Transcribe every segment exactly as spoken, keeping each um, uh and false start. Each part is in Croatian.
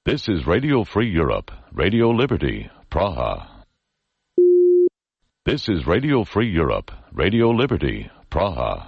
This is Radio Free Europe, Radio Liberty, Praha. This is Radio Free Europe, Radio Liberty, Praha.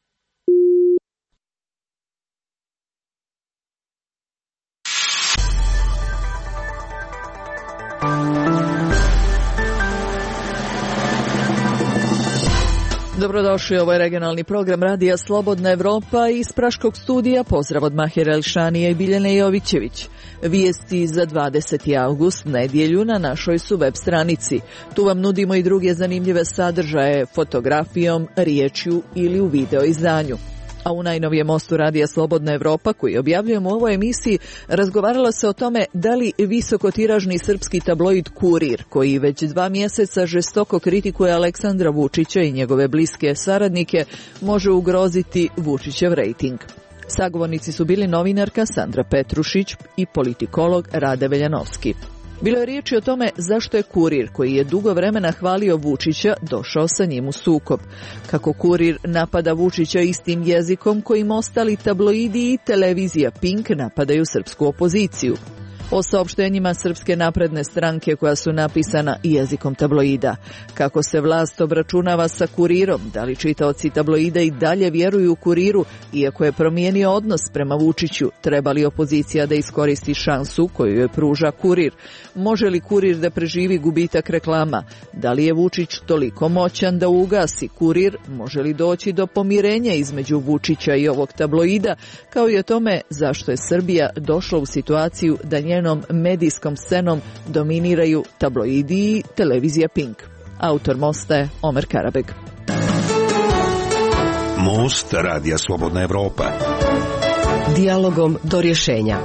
Dobrodošli, ovo je regionalni program Radija Slobodna Evropa iz Praškog studija. Pozdrav od Mahira Elšanija i Biljane Jovićević. Vijesti za dvadeseti avgust, nedjelju, na našoj su web stranici. Tu vam nudimo i druge zanimljive sadržaje fotografijom, riječju ili u video izdanju. A u najnovijem mostu Radija Slobodna Evropa, koji objavljujemo u ovoj emisiji, razgovaralo se o tome da li visokotiražni srpski tabloid Kurir, koji već dva mjeseca žestoko kritikuje Aleksandra Vučića i njegove bliske saradnike, može ugroziti Vučićev rejting. Sagovornici su bili novinarka Sandra Petrušić i politikolog Rade Veljanovski. Bilo je riječi o tome zašto je Kurir, koji je dugo vremena hvalio Vučića, došao sa njim u sukob. Kako Kurir napada Vučića istim jezikom kojim ostali tabloidi i televizija Pink napadaju srpsku opoziciju. O saopštenjima Srpske napredne stranke koja su napisana jezikom tabloida. Kako se vlast obračunava sa Kurirom, da li čitaoci tabloida i dalje vjeruju u Kuriru, iako je promijenio odnos prema Vučiću, treba li opozicija da iskoristi šansu koju joj pruža Kurir? Može li Kurir da preživi gubitak reklama? Da li je Vučić toliko moćan da ugasi Kurir? Može li doći do pomirenja između Vučića i ovog tabloida, kao i o tome zašto je Srbija došla u situaciju da njenom medijskom scenom dominiraju tabloidi i televizija Pink. Autor mosta je Omer Karabeg. Most Radija Slobodna Evropa. Dijalogom do rješenja.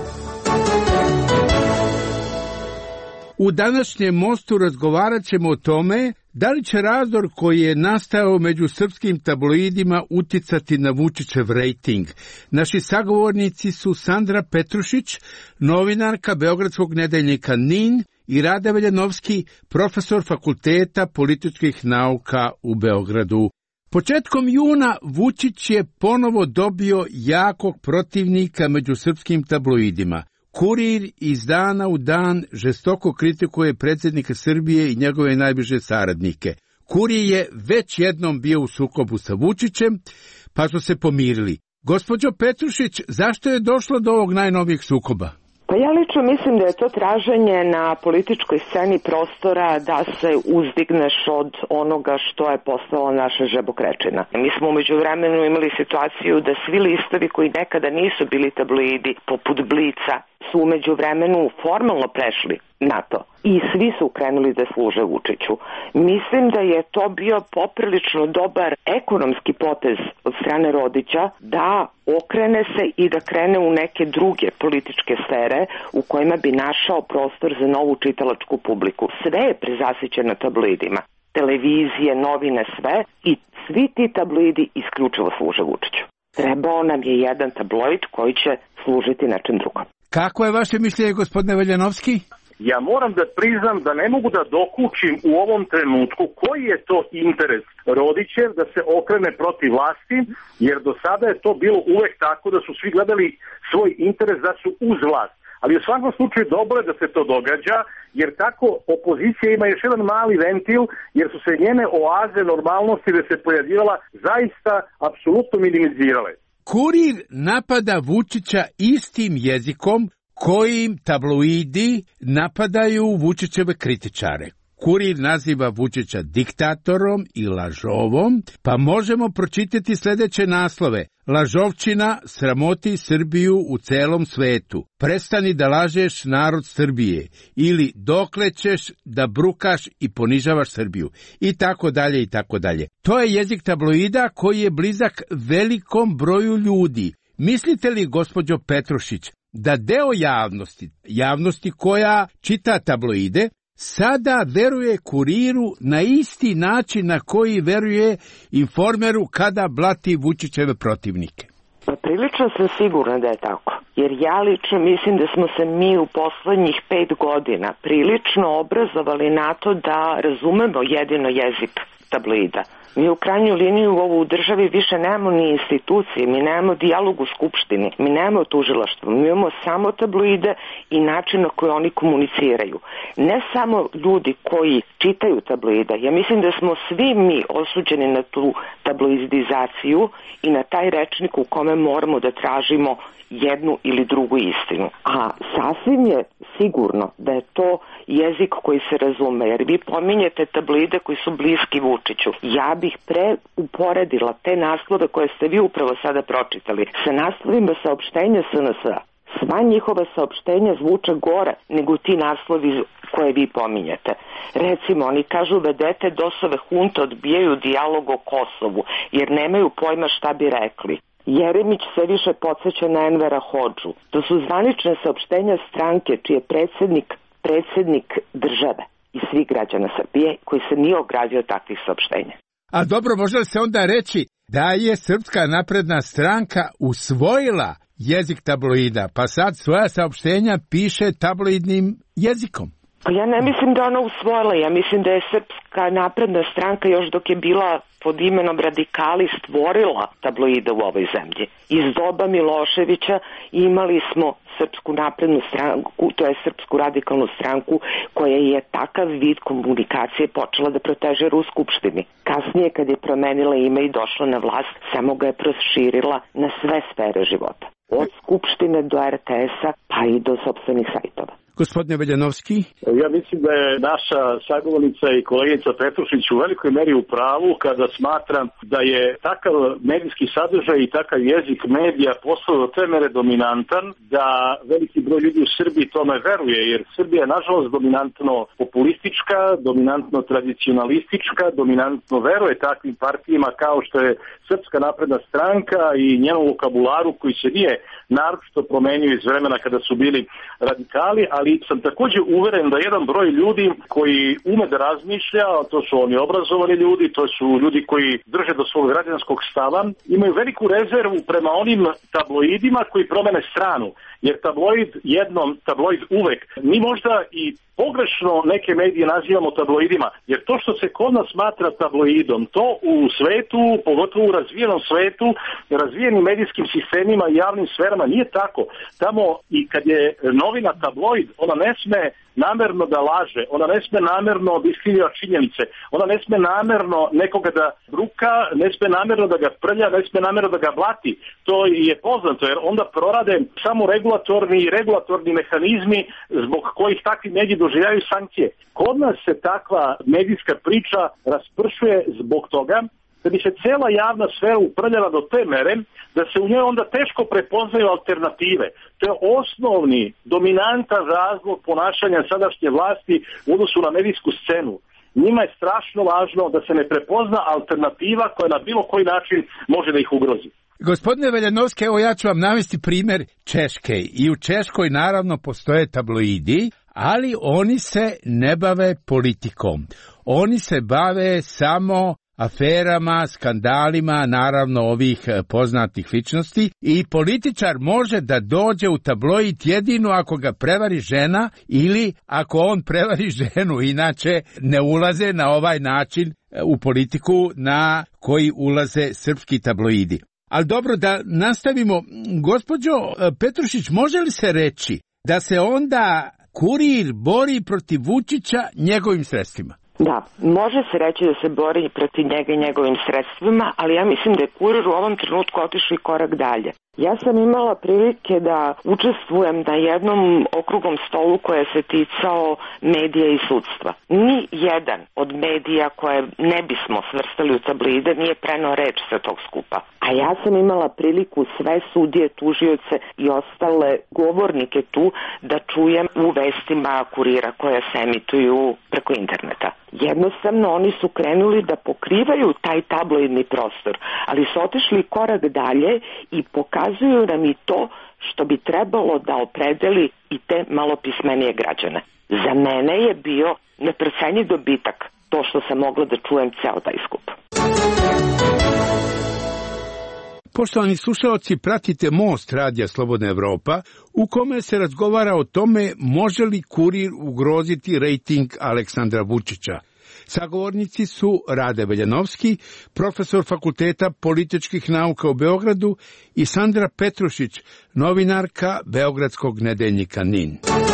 U današnjem mostu razgovarat ćemo o tome da li će razdor koji je nastao među srpskim tabloidima utjecati na Vučićev rejting. Naši sagovornici su Sandra Petrušić, novinarka Beogradskog nedeljnika Nin, i Rade Veljanovski, profesor Fakulteta političkih nauka u Beogradu. Početkom juna Vučić je ponovo dobio jakog protivnika među srpskim tabloidima. Kurir iz dana u dan žestoko kritikuje predsjednika Srbije i njegove najbliže saradnike. Kurir je već jednom bio u sukobu sa Vučićem, pa su se pomirili. Gospođo Petrušić, zašto je došlo do ovog najnovijeg sukoba? Pa ja lično mislim da je to traženje na političkoj sceni prostora da se uzdigneš od onoga što je postala naša žabokrečina. Mi smo umeđu vremenu imali situaciju da svi listovi koji nekada nisu bili tabloidi, poput Blica, su umeđu vremenu formalno prešli na to. I svi su krenuli da služe Vučiću. Mislim da je to bio poprilično dobar ekonomski potez od strane Rodića da okrene se i da krene u neke druge političke sfere u kojima bi našao prostor za novu čitalačku publiku. Sve je prezasićeno tabloidima. Televizije, novine, sve, i svi ti tabloidi isključivo služe Vučiću. Trebao nam je jedan tabloid koji će služiti nečem drugom. Kako je vaše mišljenje, gospodine Veljanovski? Ja moram da priznam da ne mogu da dokučim u ovom trenutku koji je to interes Rodićev da se okrene protiv vlasti, jer do sada je to bilo uvek tako da su svi gledali svoj interes da su uz vlast. Ali u svakom slučaju dobro je da se to događa, jer tako opozicija ima još jedan mali ventil, jer su se njene oaze normalnosti da se pojavljivala zaista apsolutno minimizirale. Kurir napada Vučića istim jezikom kojim tabloidi napadaju Vučićeve kritičare. Kurir naziva Vučića diktatorom i lažovom, pa možemo pročitati sljedeće naslove. Lažovčina sramoti Srbiju u celom svetu. Prestani da lažeš narod Srbije. Ili dokle ćeš da brukaš i ponižavaš Srbiju. I tako dalje, i tako dalje. To je jezik tabloida koji je blizak velikom broju ljudi. Mislite li, gospođo Petrušić, da deo javnosti, javnosti koja čita tabloide, sada veruje Kuriru na isti način na koji veruje Informeru kada blati Vučićeve protivnike? Pa prilično sam sigurna da je tako. Jer ja lično mislim da smo se mi u poslednjih pet godina prilično obrazovali na to da razumemo jedino jezik tabloida. Mi u krajnju liniju u državi više nemamo ni institucije, mi nemamo dijalog u skupštini, mi nemamo tužilaštvo, mi imamo samo tabloide i način na koji oni komuniciraju. Ne samo ljudi koji čitaju tabloida, ja mislim da smo svi mi osuđeni na tu tabloidizaciju i na taj rečnik u kome moramo da tražimo jednu ili drugu istinu. A sasvim je sigurno da je to jezik koji se razume, jer vi pominjete tabloide koji su bliski Vučiću. Ja bih pre uporedila te naslove koje ste vi upravo sada pročitali sa naslovima saopštenja S N S-a. Sva njihova saopštenja zvuče gore nego ti naslovi koje vi pominjete. Recimo, oni kažu vedete dosove hunte odbijaju dijalog o Kosovu, jer nemaju pojma šta bi rekli. Jeremić sve više podsjeća na Envera Hodžu. To su zvanične saopštenja stranke čiji je predsjednik, predsjednik države i svih građana Srbije koji se nije ogradio takvih saopštenja. A dobro, može li se onda reći da je Srpska napredna stranka usvojila jezik tabloida, pa sad svoja saopštenja piše tabloidnim jezikom? Pa ja ne mislim da ona usvojila, ja mislim da je Srpska napredna stranka još dok je bila pod imenom radikali stvorila tabloide u ovoj zemlji. Iz doba Miloševića imali smo Srpsku naprednu stranku, to je Srpsku radikalnu stranku koja je takav vid komunikacije počela da proteže u Skupštini. Kasnije kad je promenila ime i došla na vlast, samo ga je proširila na sve sfere života. Od Skupštine do R T S-a pa i do sopstvenih sajtova. Gospodine Veljanovski? Ja mislim da je naša sagovornica i kolegica Petrušić u velikoj meri u pravu kada smatram da je takav medijski sadržaj i takav jezik medija postao do te mere dominantan da veliki broj ljudi u Srbiji tome veruje, jer Srbija je nažalost dominantno populistička, dominantno tradicionalistička, dominantno veruje takvim partijima kao što je Srpska napredna stranka i njenom vokabularu koji se nije naročito promenio iz vremena kada su bili radikali, ali sam također uveren da jedan broj ljudi koji ume da razmišlja, to su oni obrazovani ljudi, to su ljudi koji drže do svog građanskog stava, imaju veliku rezervu prema onim tabloidima koji promene stranu. Jer tabloid jednom, tabloid uvek. Mi možda i pogrešno neke medije nazivamo tabloidima, jer to što se kod nas smatra tabloidom, to u svetu, pogotovo u razvijenom svetu, razvijenim medijskim sistemima i javnim sferama nije tako. Tamo i kad je novina tabloid, ona ne sme namerno da laže, ona ne sme namerno da iskrivljava činjenice, ona ne sme namerno nekoga da bruka, ne sme namerno da ga prlja, ne sme namerno da ga blati. To je poznato, jer onda prorade samo regulatorni i regulatorni mehanizmi zbog kojih takvi mediji doživljaju sankcije. Kod nas se takva medijska priča raspršuje zbog toga da bi se cela javna sfera uprljala do te mere da se u njoj onda teško prepoznaju alternative. To je osnovni, dominantan razlog ponašanja sadašnje vlasti u odnosu na medijsku scenu. Njima je strašno važno da se ne prepozna alternativa koja na bilo koji način može da ih ugrozi. Gospodine Veljanovski, evo ja ću vam navesti primjer Češke. I u Češkoj naravno postoje tabloidi, ali oni se ne bave politikom. Oni se bave samo aferama, skandalima, naravno ovih poznatih ličnosti, i političar može da dođe u tabloid jedino ako ga prevari žena ili ako on prevari ženu, inače ne ulaze na ovaj način u politiku na koji ulaze srpski tabloidi. Ali dobro, da nastavimo. Gospođo Petrušić, može li se reći da se onda Kurir bori protiv Vučića njegovim sredstvima? Da, može se reći da se bori protiv njega i njegovim sredstvima, ali ja mislim da je Kurir u ovom trenutku otišao i korak dalje. Ja sam imala prilike da učestvujem na jednom okruglom stolu koje se ticao medija i sudstva. Ni jedan od medija koje ne bismo svrstali u tabloide nije preneo reč sa tog skupa. A ja sam imala priliku sve sudije, tužioce i ostale govornike tu da čujem u vestima Kurira koje se emituju preko interneta. Jednostavno oni su krenuli da pokrivaju taj tabloidni prostor, ali su otišli korak dalje i pokazuju nam i to što bi trebalo da opredeli i te malopismenije građane. Za mene je bio neprocenjiv dobitak to što sam mogla da čujem ceo taj skup. Poštovani slušalci, pratite Most Radija Slobodna Evropa, u kome se razgovara o tome može li Kurir ugroziti rejting Aleksandra Vučića. Sagovornici su Rade Veljanovski, profesor Fakulteta političkih nauka u Beogradu, i Sandra Petrušić, novinarka Beogradskog nedeljnika NIN.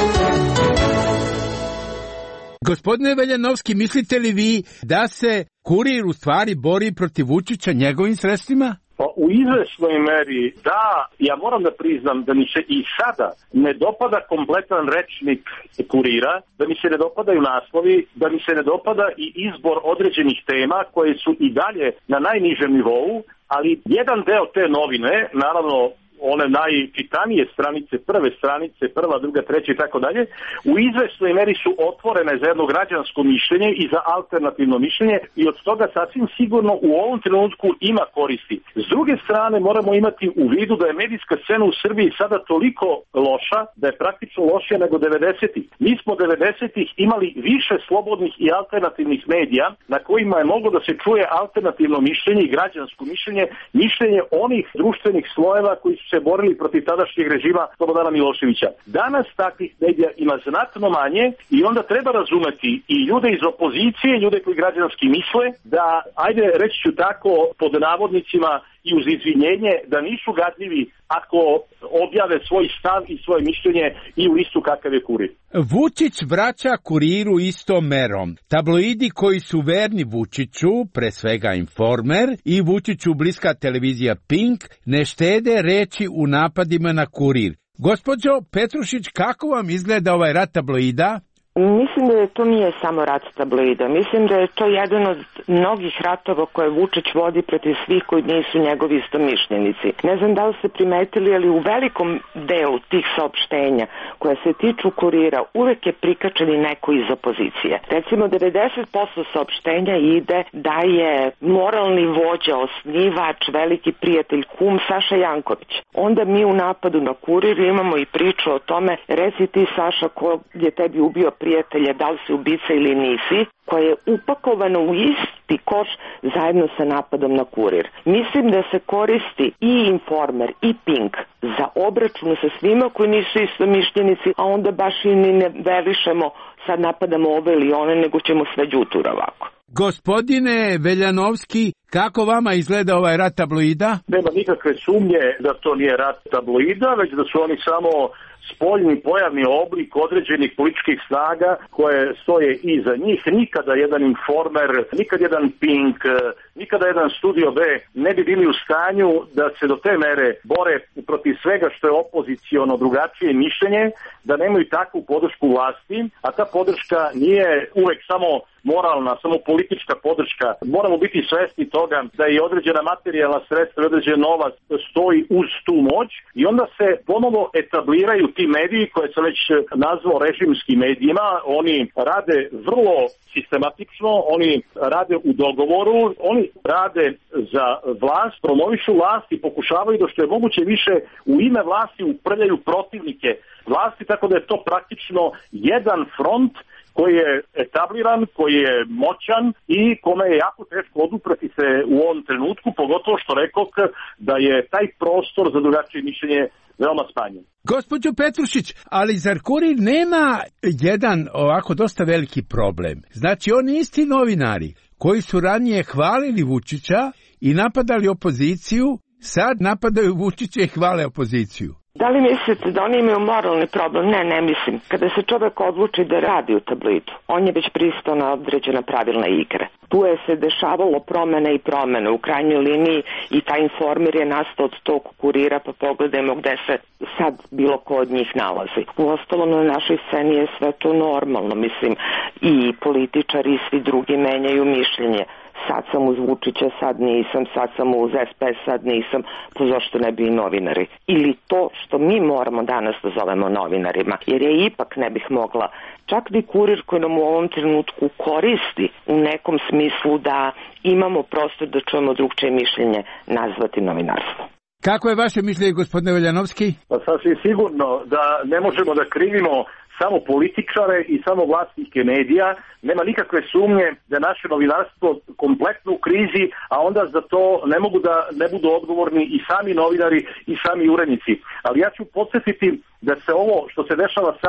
Gospodine Veljanovski, mislite li vi da se Kurir u stvari bori protiv Vučića njegovim sredstvima? Pa u izvesnoj meri da, ja moram da priznam da mi se i sada ne dopada kompletan rečnik Kurira, da mi se ne dopadaju naslovi, da mi se ne dopada i izbor određenih tema koje su i dalje na najnižem nivou, ali jedan deo te novine, naravno one najčitanije stranice, prve stranice, prva, druga, treća i tako dalje, u izvesnoj meri su otvorene za jedno građansko mišljenje i za alternativno mišljenje i od toga sasvim sigurno u ovom trenutku ima koristi. S druge strane moramo imati u vidu da je medijska scena u Srbiji sada toliko loša, da je praktično lošija nego devedesetih. Mi smo devedesetih imali više slobodnih i alternativnih medija na kojima je moglo da se čuje alternativno mišljenje i građansko mišljenje, mišljenje onih društvenih slojeva koji su se borili protiv tadašnjeg režima Slobodana Miloševića. Danas takvih medija ima znatno manje i onda treba razumeti i ljude iz opozicije, ljude koji građanski misle, da, ajde reći ću tako, pod navodnicima i uz izvinjenje, da nisu gadljivi ako objave svoj stav i svoje mišljenje i u listu kakav je Kurir. Vučić vraća Kuriru istom merom. Tabloidi koji su verni Vučiću, pre svega Informer, i Vučiću bliska televizija Pink, ne štede reči u napadima na Kurir. Gospođo Petrušić, kako vam izgleda ovaj rat tabloida? Mislim da to nije samo rat tabloida. Mislim da je to jedan od mnogih ratova koje Vučić vodi protiv svih koji nisu njegovi istomišljenici. Ne znam da li ste primetili, ali u velikom delu tih saopštenja koje se tiču Kurira uvek je prikačeni neko iz opozicije. Recimo devedeset posto saopštenja ide da je moralni vođa, osnivač, veliki prijatelj, kum Saša Janković. Onda mi u napadu na Kurir imamo i priču o tome, reci ti Saša ko je tebi ubio prijatelje, da li si ubica ili nisi, koje je upakovano u isti koš zajedno sa napadom na Kurir. Mislim da se koristi i Informer i Pink za obračun sa svima koji nisu istomišljenici, a onda baš i ne velišemo, sad napadamo ove ili one, nego ćemo sve đutura ovako. Gospodine Veljanovski, kako vama izgleda ovaj rat tabloida? Nema nikakve sumnje da to nije rat tabloida, već da su oni samo spoljni pojavni oblik određenih političkih snaga koje stoje iza njih. Nikada jedan Informer, nikada jedan Pink, nikada jedan Studio B ne bi bili u stanju da se do te mere bore protiv svega što je opoziciono drugačije mišljenje, da nemaju takvu podršku vlasti, a ta podrška nije uvek samo moralna, samo politička podrška. Moramo biti svesni toga da je određena materijalna sredstva i određen novac stoji uz tu moć i onda se ponovo etabliraju ti mediji koje sam već nazvao režimskim medijima. Oni rade vrlo sistematično, oni rade u dogovoru, oni rade za vlast, promovišu vlast i pokušavaju da što je moguće više u ime vlasti uprljaju protivnike vlasti, tako da je to praktično jedan front koji je etabliran, koji je moćan i kome je jako teško oduprati se u ovom trenutku, pogotovo što rekao da je taj prostor za drugačije mišljenje veoma smanjen. Gospođo Petrušić, ali zar Kurir nema jedan ovako dosta veliki problem? Znači, oni isti novinari koji su ranije hvalili Vučića i napadali opoziciju, sad napadaju Vučića i hvale opoziciju. Da li mislite da oni imaju moralni problem? Ne, ne mislim. Kada se čovek odluči da radi u tabloidu, on je već pristao na određena pravilna igre. Tu je se dešavalo promene i promene. U krajnjoj liniji i taj Informer je nastao od tog Kurira, pa pogledajmo gde se sad bilo ko od njih nalazi. Uostalom, na našoj sceni je sve to normalno. Mislim, i političari i svi drugi menjaju mišljenje. Sad sam uz Vučića, sad nisam, sad sam uz S P S, sad nisam, pa zašto ne bi i novinari? Ili to što mi moramo danas da zovemo novinarima, jer je ipak ne bih mogla, čak bi Kurir koji nam u ovom trenutku koristi u nekom smislu da imamo prostor da čujemo drugčije mišljenje, nazvati novinarstvo. Kako je vaše mišljenje, gospodine Veljanovski? Pa sasvim sigurno da ne možemo da krivimo samo političare i samo vlasnike medija. Nema nikakve sumnje da je naše novinarstvo kompletno u krizi, a onda za to ne mogu da ne budu odgovorni i sami novinari i sami urednici. Ali ja ću podsjetiti da se ovo što se dešava sada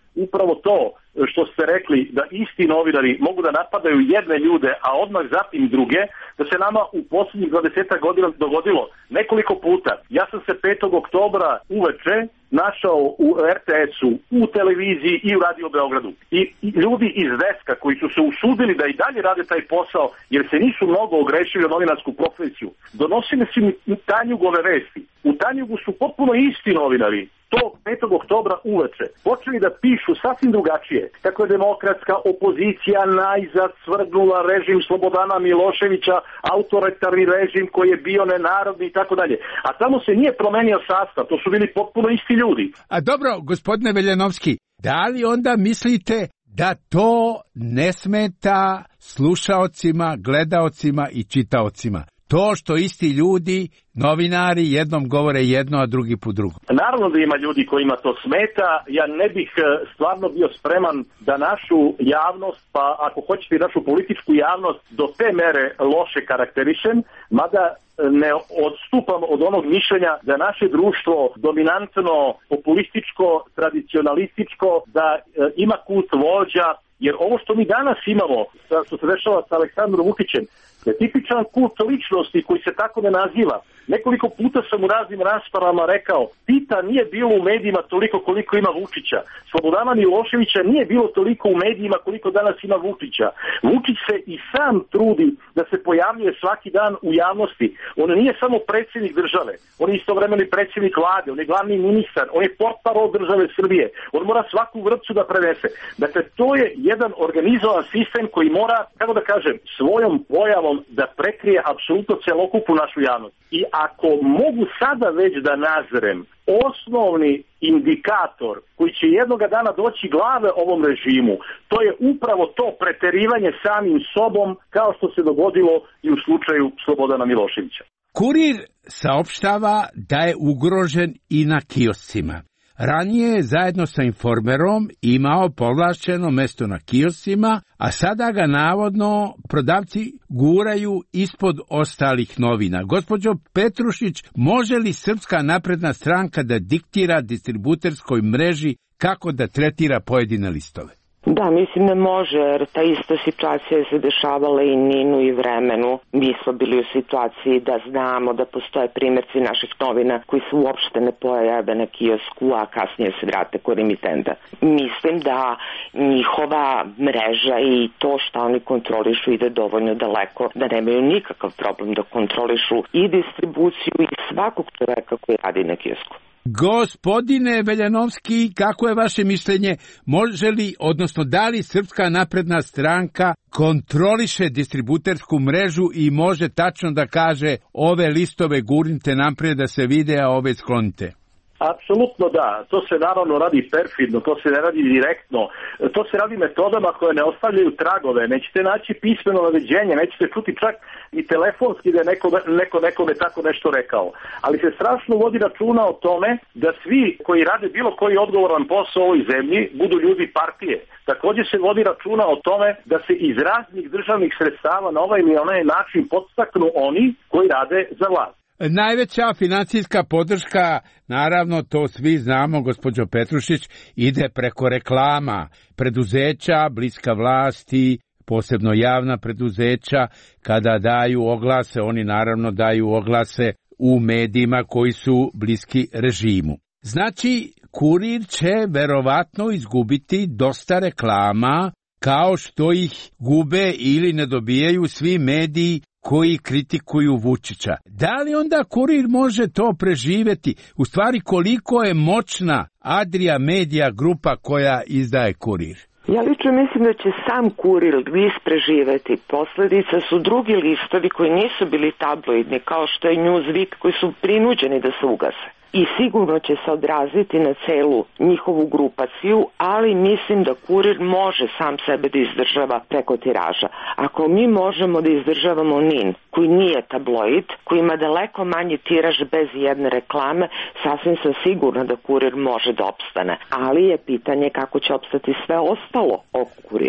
upravo to što ste rekli, da isti novinari mogu da napadaju jedne ljude, a odmah zatim druge, da se nama u posljednjih dvadesetak godina dogodilo nekoliko puta. Ja sam se petog oktobra uveče našao u er te esu, u televiziji i u Radio Beogradu. I, i ljudi iz deska koji su se usudili da i dalje rade taj posao, jer se nisu mnogo ogrešili o novinarsku profesiju, donosili su mi Tanjugove vesti. U Tanjugu su potpuno isti novinari to petog oktobra uveče počeli da pišu sasvim drugačije, kako je demokratska opozicija najzad svrgnula režim Slobodana Miloševića, autoritarni režim koji je bio nenarodni i tako dalje. A tamo se nije promenio sastav, to su bili potpuno isti ljudi. A dobro, gospodine Veljanovski, da li onda mislite da to ne smeta slušaocima, gledaocima i čitaocima? To što isti ljudi, novinari, jednom govore jedno, a drugi po drugo. Naravno da ima ljudi kojima to smeta. Ja ne bih stvarno bio spreman da našu javnost, pa ako hoćete i našu političku javnost, do te mere loše karakterišem, mada ne odstupam od onog mišljenja da je naše društvo dominantno, populističko, tradicionalističko, da ima kult vođa, jer ovo što mi danas imamo, što se dešava sa Aleksandrom Vučićem, je tipičan kult ličnosti koji se tako ne naziva. Nekoliko puta sam u raznim raspravama rekao, Tita nije bilo u medijima toliko koliko ima Vučića. Slobodana Miloševića nije bilo toliko u medijima koliko danas ima Vučića. Vučić se i sam trudi da se pojavljuje svaki dan u javnosti. On nije samo predsjednik države, on je istovremeno i predsjednik vlade, on je glavni ministar, on je portparol države Srbije. On mora svaku vrpcu da prenese. Dakle, to je jedan organizovan sistem koji mora, kako da kažem, svojom pojavom da prekrije apsolutno celokupnu našu javnost. I ako mogu sada već da nazrem osnovni indikator koji će jednoga dana doći glave ovom režimu, to je upravo to preterivanje samim sobom, kao što se dogodilo i u slučaju Slobodana Miloševića. Kurir saopštava da je ugrožen i na kioscima. Ranije je zajedno sa Informerom imao povlašćeno mesto na kioscima, a sada ga navodno prodavci guraju ispod ostalih novina. Gospođo Petrušić, može li Srpska napredna stranka da diktira distributerskoj mreži kako da tretira pojedine listove? Da, mislim da može, jer ta ista situacija se dešavala i Ninu i Vremenu. Mi smo bili u situaciji da znamo da postoje primjerci naših novina koji se uopšte ne pojave na kiosku, a kasnije se vrate kod emitenta. Mislim da njihova mreža i to što oni kontrolišu ide dovoljno daleko, da nemaju nikakav problem da kontrolišu i distribuciju i svakog čoveka koji radi na kiosku. Gospodine Veljanovski, kako je vaše mišljenje, može li, odnosno da li Srpska napredna stranka kontroliše distributersku mrežu i može tačno da kaže ove listove gurnite naprijed da se vide, a ove sklonite? Apsolutno da, to se naravno radi perfidno, to se ne radi direktno, to se radi metodama koje ne ostavljaju tragove, nećete naći pismeno naređenje, nećete čuti čak i telefonski da je neko, neko nekome tako nešto rekao. Ali se strašno vodi računa o tome da svi koji rade bilo koji odgovoran posao u ovoj zemlji budu ljudi partije. Također se vodi računa o tome da se iz raznih državnih sredstava na ovaj ili onaj način podstaknu oni koji rade za vlast. Najveća financijska podrška, naravno to svi znamo, gospođo Petrušić, ide preko reklama, preduzeća, bliska vlasti, posebno javna preduzeća, kada daju oglase, oni naravno daju oglase u medijima koji su bliski režimu. Znači, Kurir će verovatno izgubiti dosta reklama, kao što ih gube ili ne dobijaju svi mediji koji kritikuju Vučića. Da li onda Kurir može to preživeti? U stvari, koliko je moćna Adria Media grupa koja izdaje Kurir? Ja lično mislim da će sam Kurir list preživeti. Posledica su drugi listovi koji nisu bili tabloidni, kao što je Newsweek, koji su prinuđeni da se ugase. I sigurno će se odraziti na celu njihovu grupaciju, ali mislim da Kurir može sam sebe da izdržava preko tiraža. Ako mi možemo da izdržavamo Nin, koji nije tabloid, koji ima daleko manji tiraž bez jedne reklame, sasvim sam sigurna da Kurir može da opstane. Ali je pitanje kako će opstati sve ostalo oko Kurira.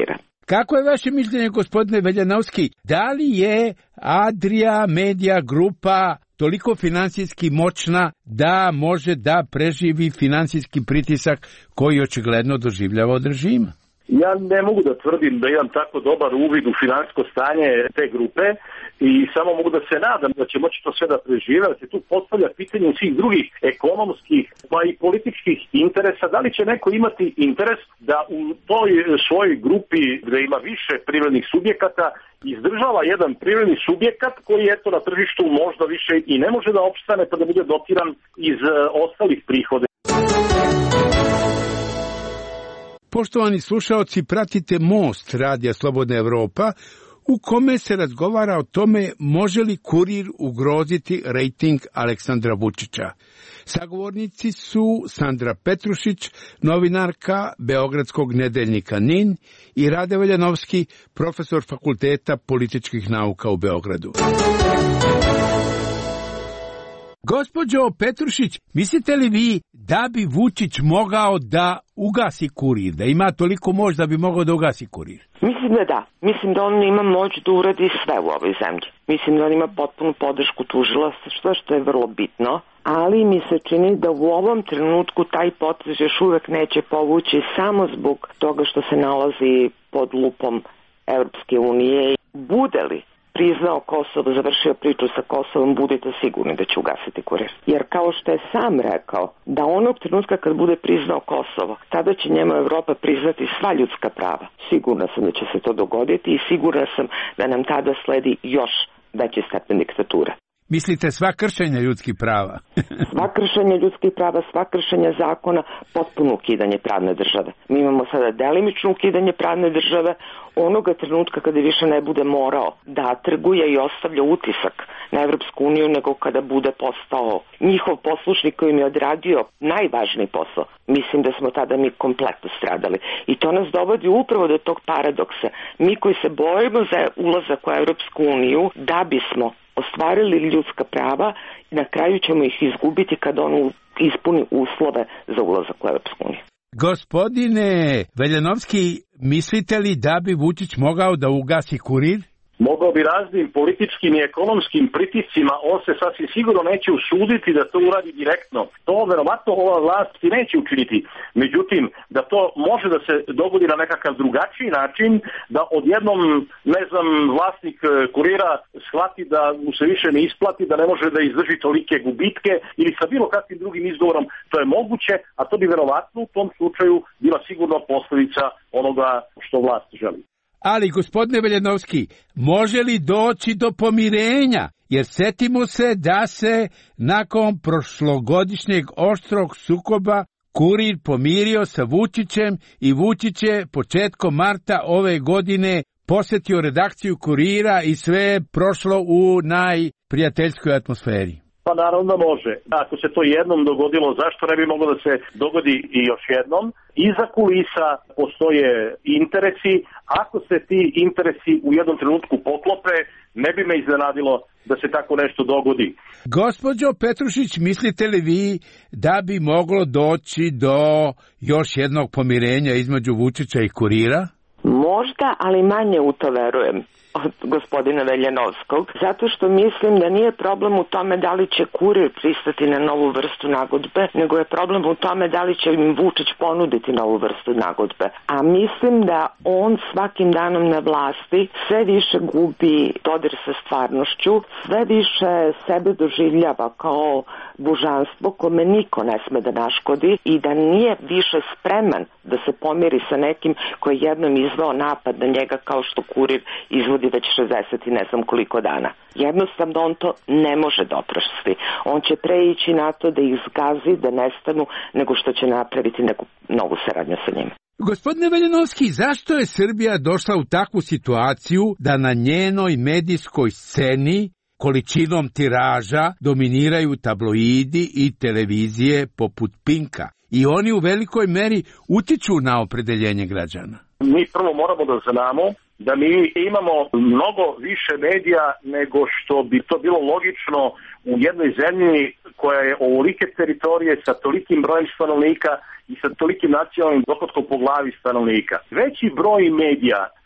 Kako je vaše mišljenje, gospodine Veljanovski? Da li je Adria Media grupa toliko financijski moćna da može da preživi financijski pritisak koji očigledno doživljava od režima? Ja ne mogu da tvrdim da imam tako dobar uvid u financijsko stanje te grupe i samo mogu da se nadam da će moći to sve da prežive, da se tu postavlja pitanje svih drugih ekonomskih pa i političkih interesa. Da li će neko imati interes da u toj svojoj grupi gde ima više privrednih subjekata izdržava jedan privredni subjekat koji eto na tržištu možda više i ne može da opstane pa da bude dotiran iz ostalih prihoda. Poštovani slušaoci, pratite Most Radija Slobodna Evropa, u kome se razgovara o tome može li Kurir ugroziti rejting Aleksandra Vučića. Sagovornici su Sandra Petrušić, novinarka Beogradskog nedeljnika N I N, i Rade Veljanovski, profesor Fakulteta političkih nauka u Beogradu. Gospođo Petrušić, mislite li vi da bi Vučić mogao da ugasi Kurir, da ima toliko moć da bi mogao da ugasi Kurir? Mislim da da. Mislim da on ima moć da uradi sve u ovoj zemlji. Mislim da on ima potpunu podršku tužilaštva, što je vrlo bitno, ali mi se čini da u ovom trenutku taj potez još uvek neće povući samo zbog toga što se nalazi pod lupom Evropske unije. Bude li priznao Kosovo, završio priču sa Kosovom, budite sigurni da će ugasiti Kurir. Jer kao što je sam rekao, da onog trenutka kad bude priznao Kosovo, tada će njemu Evropa priznati sva ljudska prava. Sigurna sam da će se to dogoditi i sigurna sam da nam tada sledi još veći stepen diktature. Mislite sva kršenja ljudskih prava? Sva kršenja ljudskih prava, sva kršenja zakona, potpuno ukidanje pravne države. Mi imamo sada delimično ukidanje pravne države onoga trenutka kada više ne bude morao da trguje i ostavlja utisak na Evropsku uniju, nego kada bude postao njihov poslušnik koji im je odradio najvažniji posao. Mislim da smo tada mi kompletno stradali. I to nas dovodi upravo do tog paradoksa. Mi koji se bojimo za ulazak u Evropsku uniju, da bismo ostvarili ljudska prava, na kraju ćemo ih izgubiti kada on ispuni uslove za ulazak u Evropsku uniju. Gospodine Veljanovski, mislite li da bi Vučić mogao da ugasi Kurir? Mogao bi raznim političkim i ekonomskim pritiscima, on se sasvim sigurno neće usuditi da to uradi direktno. To verovatno ova vlast i neće učiniti. Međutim, da to može da se dogodi na nekakav drugačiji način, da odjednom, ne znam, vlasnik Kurira shvati da mu se više ne isplati, da ne može da izdrži tolike gubitke ili sa bilo kakvim drugim izgovorom, to je moguće, a to bi verovatno u tom slučaju bila sigurno posljedica onoga što vlast želi. Ali, gospodine Veljanovski, može li doći do pomirenja? Jer setimo se da se nakon prošlogodišnjeg oštrog sukoba Kurir pomirio sa Vučićem i Vučić je početkom marta ove godine posjetio redakciju Kurira i sve je prošlo u najprijateljskoj atmosferi. Pa naravno da može. Ako se to jednom dogodilo, zašto ne bi moglo da se dogodi i još jednom? Iza kulisa postoje interesi. Ako se ti interesi u jednom trenutku poklope, ne bi me iznenadilo da se tako nešto dogodi. Gospođo Petrušić, mislite li vi da bi moglo doći do još jednog pomirenja između Vučića i Kurira? Možda, ali manje u to verujem od gospodina Veljanovskog, zato što mislim da nije problem u tome da li će Kurir pristati na novu vrstu nagodbe, nego je problem u tome da li će im Vučić ponuditi novu vrstu nagodbe. A mislim da on svakim danom na vlasti sve više gubi dodir sa stvarnošću, sve više sebe doživljava kao božanstvo kome niko ne sme da naškodi i da nije više spreman da se pomiri sa nekim koji je jednom izveo napad na njega kao što Kurir izvodi već šezdeset i ne znam koliko dana. Jednostavno on to ne može da oprosti. On će preići na to da ih zgazi, da nestanu, nego što će napraviti neku novu saradnju sa njima. Gospodine Veljanovski, zašto je Srbija došla u takvu situaciju da na njenoj medijskoj sceni količinom tiraža dominiraju tabloidi i televizije poput Pinka i oni u velikoj meri utiču na opredeljenje građana? Mi prvo moramo da znamo da mi imamo mnogo više medija nego što bi to bilo logično u jednoj zemlji koja je ovolike teritorije sa tolikim brojem stanovnika i sa tolikim nacionalnim dohotkom po glavi stanovnika. Veći broj medija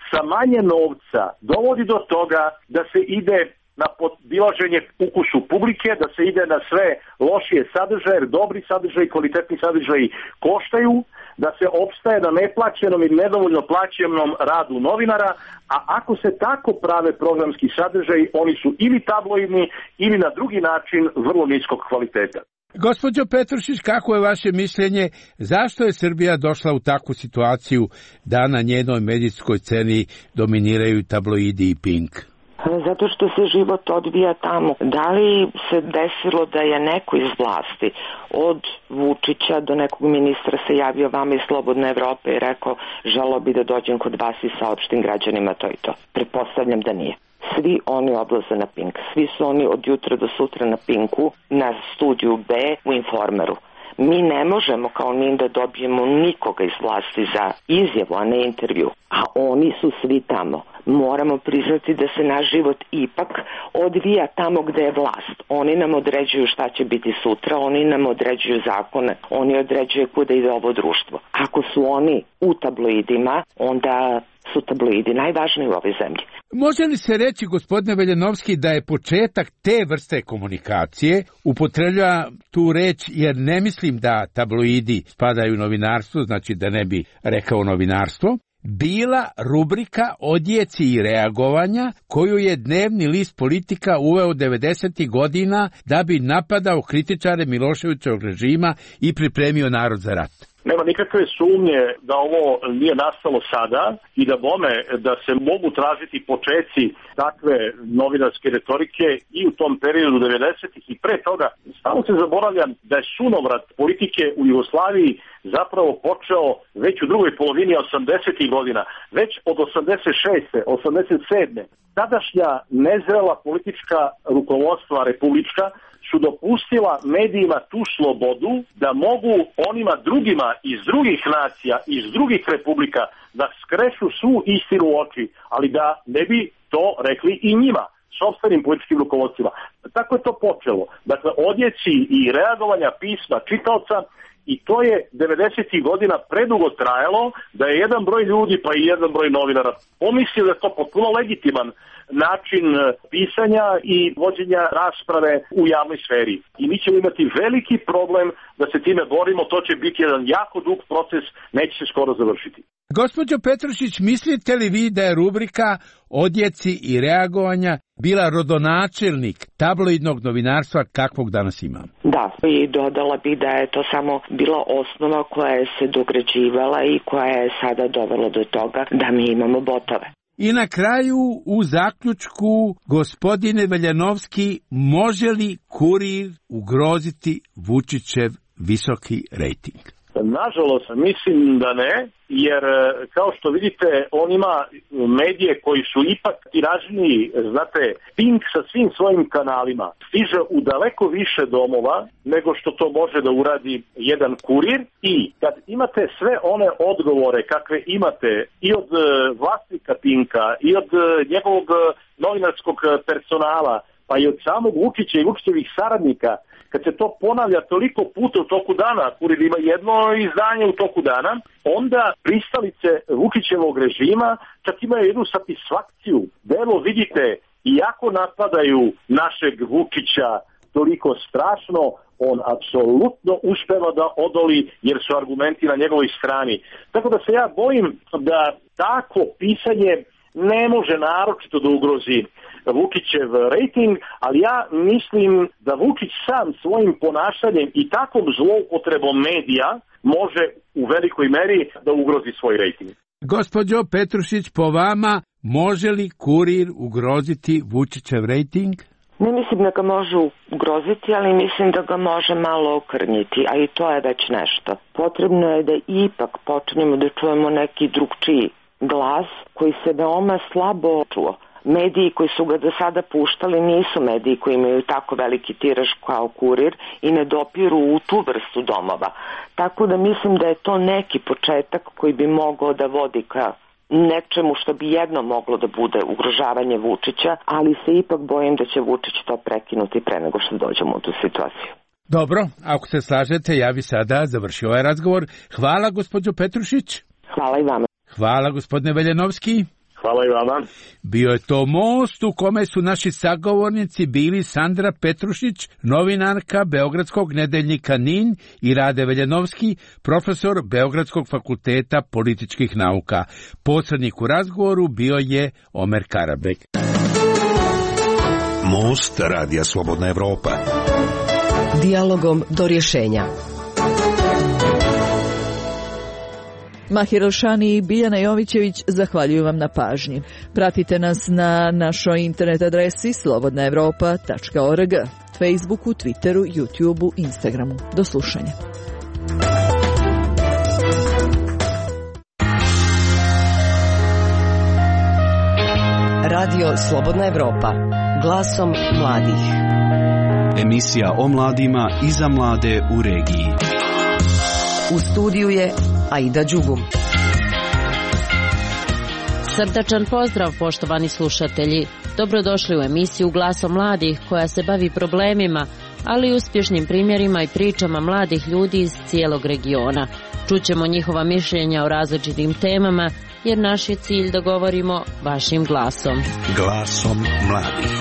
sa manje novca dovodi do toga da se ide na podilaženje ukusu publike, da se ide na sve lošije sadržaje, jer dobri sadržaji, kvalitetni sadržaji koštaju, da se opstaje na neplaćenom i nedovoljno plaćenom radu novinara, a ako se tako prave programski sadržaji, oni su ili tabloidni ili na drugi način vrlo niskog kvaliteta. Gospođo Petrušić, kako je vaše mišljenje, zašto je Srbija došla u takvu situaciju da na njenoj medijskoj sceni dominiraju tabloidi i Pink? Zato što se život odvija tamo. Da li se desilo da je neko iz vlasti od Vučića do nekog ministra se javio vama iz Slobodne Evrope i rekao želeo bi da dođem kod vas i saopštim građanima to i to? Pretpostavljam da nije. Svi oni odlaze na Pink. Svi su oni od jutra do sutra na Pinku, na studiju B, u Informeru. Mi ne možemo kao N I N da dobijemo nikoga iz vlasti za izjavu, a ne intervju. A oni su svi tamo. Moramo priznati da se naš život ipak odvija tamo gde je vlast. Oni nam određuju šta će biti sutra, oni nam određuju zakone, oni određuju kuda ide ovo društvo. Ako su oni u tabloidima, onda su tabloidi najvažniji u ovoj zemlji. Može li se reći, gospodine Veljanovski, da je početak te vrste komunikacije, upotrebljava tu reč jer ne mislim da tabloidi spadaju u novinarstvo, znači da ne bi rekao novinarstvo, bila rubrika odjeci i reagovanja koju je dnevni list Politika uveo devedesetih godina da bi napadao kritičare Miloševićevog režima i pripremio narod za rat. Nema nikakve sumnje da ovo nije nastalo sada i da bome da se mogu tražiti počeci takve novinarske retorike i u tom periodu devedesetih i pre toga. Stalno se zaboravljam da je sunovrat politike u Jugoslaviji zapravo počeo već u drugoj polovini osamdesetih godina, već od osamdeset šeste, osamdeset sedme Tadašnja nezrela politička rukovodstva republička su dopustila medijima tu slobodu da mogu onima drugima iz drugih nacija, iz drugih republika da skrešu svu istinu u oči, ali da ne bi to rekli i njima, sopstvenim političkim rukovodstvima. Tako je to počelo. Dakle, odjeci i reagovanja pisma čitaoca, i to je devedesetih godina predugo trajalo da je jedan broj ljudi pa i jedan broj novinara pomislio da je to potpuno legitiman način pisanja i vođenja rasprave u javnoj sferi. I mi ćemo imati veliki problem da se time borimo, to će biti jedan jako dug proces, neće se skoro završiti. Gospođo Petrušić, mislite li vi da je rubrika odjeci i reagovanja bila rodonačelnik tabloidnog novinarstva kakvog danas imamo? Da, i dodala bi da je to samo bila osnova koja je se dograđivala i koja je sada dovela do toga da mi imamo botove. I na kraju, u zaključku, gospodine Veljanovski, može li Kurir ugroziti Vučićev visoki rejting? Nažalost, mislim da ne, jer kao što vidite, on ima medije koji su ipak tiražniji, znate, Pink sa svim svojim kanalima stiže u daleko više domova nego što to može da uradi jedan Kurir, i kad imate sve one odgovore kakve imate i od vlasnika Pinka i od njegovog novinarskog personala, pa i od samog Vučića i Vučićevih saradnika, kad se to ponavlja toliko puta u toku dana, Kurir ima jedno izdanje u toku dana, onda pristalice Vučićevog režima čak imaju jednu satisfakciju. Da evo vidite, iako napadaju našeg Vučića toliko strašno, on apsolutno uspeva da odoli jer su argumenti na njegovoj strani. Tako da se ja bojim da tako pisanje ne može naročito da ugrozi Vučićev rejting, ali ja mislim da Vučić sam svojim ponašanjem i takvom zloupotrebom medija može u velikoj meri da ugrozi svoj rejting. Gospođo Petrušić, po vama, može li Kurir ugroziti Vučićev rejting? Ne mislim da ga može ugroziti, ali mislim da ga može malo okrnjiti, a i to je već nešto. Potrebno je da ipak počnemo da čujemo neki drugčiji glas koji se veoma slabo čuo. Mediji koji su ga do sada puštali nisu mediji koji imaju tako veliki tiraž kao Kurir i ne dopiru u tu vrstu domova. Tako da mislim da je to neki početak koji bi mogao da vodi ka nečemu što bi jedno moglo da bude ugrožavanje Vučića, ali se ipak bojim da će Vučić to prekinuti pre nego što dođemo u tu situaciju. Dobro, ako se slažete, ja bi sada završio ovaj razgovor. Hvala, gospođo Petrušić. Hvala i vama. Hvala, gospodine Veljanovski. Hvala i vama. Bio je to most u kome su naši sagovornici bili Sandra Petrušić, novinarka Beogradskog nedeljnika N I N, i Rade Veljanovski, profesor Beogradskog fakulteta političkih nauka. Posrednik u razgovoru bio je Omer Karabek. Most Radija Slobodna Evropa. Dijalogom do rješenja. Mahir Elšani i Biljana Jovićević zahvaljuju vam na pažnji. Pratite nas na našoj internet adresi slobodna evropa tačka org, Facebooku, Twitteru, YouTubeu, Instagramu. Do slušanja. Radio Slobodna Evropa. Glasom mladih. Emisija o mladima i za mlade u regiji. U studiju je Aida Đugum. Srdačan pozdrav, poštovani slušatelji. Dobrodošli u emisiju Glasom mladih koja se bavi problemima, ali i uspješnim primjerima i pričama mladih ljudi iz cijelog regiona. Čućemo njihova mišljenja o različitim temama, jer naš je cilj da govorimo vašim glasom. Glasom mladih.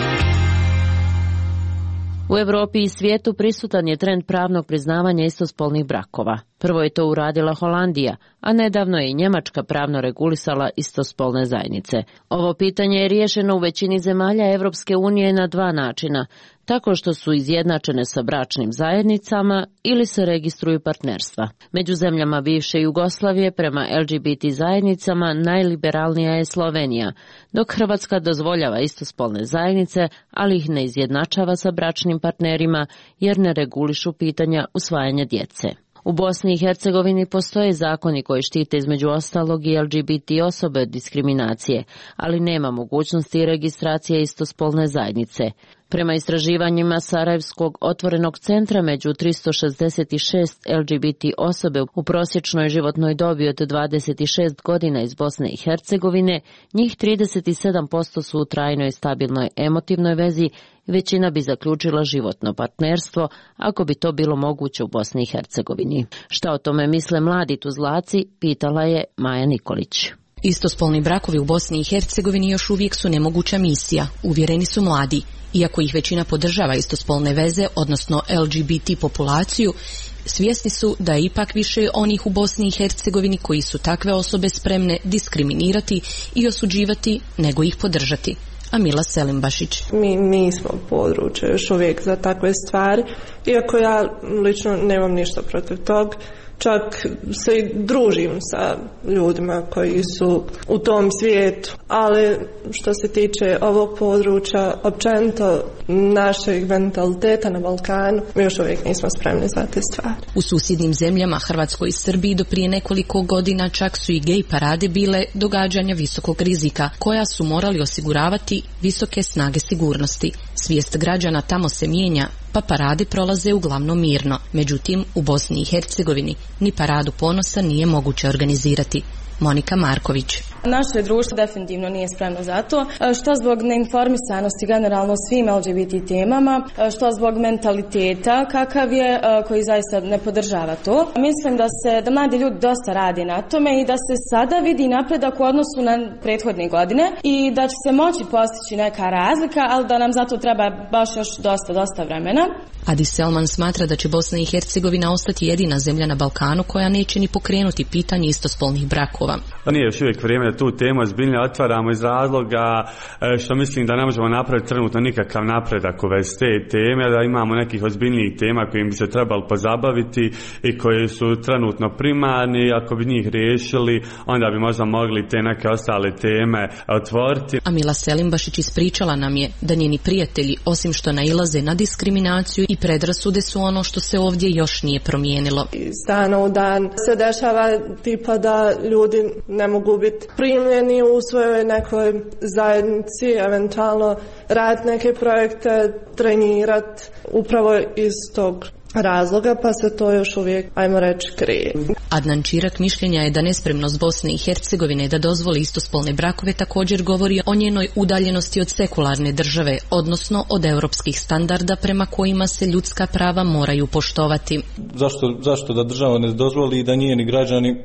U Europi i svijetu prisutan je trend pravnog priznavanja istospolnih brakova. Prvo je to uradila Holandija, a nedavno je i Njemačka pravno regulisala istospolne zajednice. Ovo pitanje je riješeno u većini zemalja Europske unije na dva načina, tako što su izjednačene sa bračnim zajednicama ili se registruju partnerstva. Među zemljama bivše Jugoslavije prema L G B T zajednicama najliberalnija je Slovenija, dok Hrvatska dozvoljava istospolne zajednice, ali ih ne izjednačava sa bračnim partnerima jer ne regulišu pitanja usvajanja djece. U Bosni i Hercegovini postoje zakoni koji štite između ostalog i L G B T osobe od diskriminacije, ali nema mogućnosti registracije istospolne zajednice. Prema istraživanjima Sarajevskog otvorenog centra, među tristo šezdeset šest L G B T osobe u prosječnoj životnoj dobi od dvadeset šest godina iz Bosne i Hercegovine, njih trideset sedam posto su u trajnoj stabilnoj emotivnoj vezi, većina bi zaključila životno partnerstvo ako bi to bilo moguće u Bosni i Hercegovini. Šta o tome misle mladi Tuzlaci, pitala je Maja Nikolić. Istospolni brakovi u Bosni i Hercegovini još uvijek su nemoguća misija, uvjereni su mladi. Iako ih većina podržava istospolne veze, odnosno L G B T populaciju, svjesni su da je ipak više onih u Bosni i Hercegovini koji su takve osobe spremne diskriminirati i osuđivati nego ih podržati. Amila Selimbašić. Mi nismo područje još uvijek za takve stvari, iako ja lično nemam ništa protiv tog. Čak se i družim sa ljudima koji su u tom svijetu, ali što se tiče ovog područja, općenito našeg mentaliteta na Balkanu, mi još uvijek nismo spremni za te stvari. U susjednim zemljama, Hrvatskoj i Srbiji, do prije nekoliko godina čak su i gej parade bile događanja visokog rizika, koja su morali osiguravati visoke snage sigurnosti. Svijest građana tamo se mijenja, pa parade prolaze uglavnom mirno. Međutim, u Bosni i Hercegovini ni paradu ponosa nije moguće organizirati. Monika Marković. Naše društvo definitivno nije spremno za to, što zbog neinformisanosti generalno svim L G B T temama, što zbog mentaliteta kakav je, koji zaista ne podržava to. Mislim da se da mladi ljudi dosta radi na tome i da se sada vidi napredak u odnosu na prethodne godine i da će se moći postići neka razlika, ali da nam zato treba baš još dosta, dosta vremena. Adi Selman smatra da će Bosna i Hercegovina ostati jedina zemlja na Balkanu koja neće ni pokrenuti pitanje istospolnih brakova. Nije još uvijek vrijeme da tu temu zbiljno otvaramo iz razloga što mislim da ne možemo napraviti trenutno nikakav napredak u vezi te teme, da imamo nekih ozbiljnijih tema kojim bi se trebalo pozabaviti i koje su trenutno primarni. Ako bi njih riješili, onda bi možda mogli te neke ostale teme otvoriti. Amila Selimbašić ispričala nam je da njeni prijatelji, osim što nailaze na diskriminaciju i predrasude, su ono što se ovdje još nije promijenilo. Iz dana u dan se dešava tipa da ljudi ne mogu biti primljeni u svojoj nekoj zajednici, eventualno raditi neke projekte, trenirati upravo iz tog razloga, pa se to još uvijek, ajmo reći, krije. Adnan Čirak mišljenja je da nespremnost Bosne i Hercegovine da dozvoli istospolne brakove također govori o njenoj udaljenosti od sekularne države, odnosno od europskih standarda prema kojima se ljudska prava moraju poštovati. Zašto, zašto da država ne dozvoli da njeni građani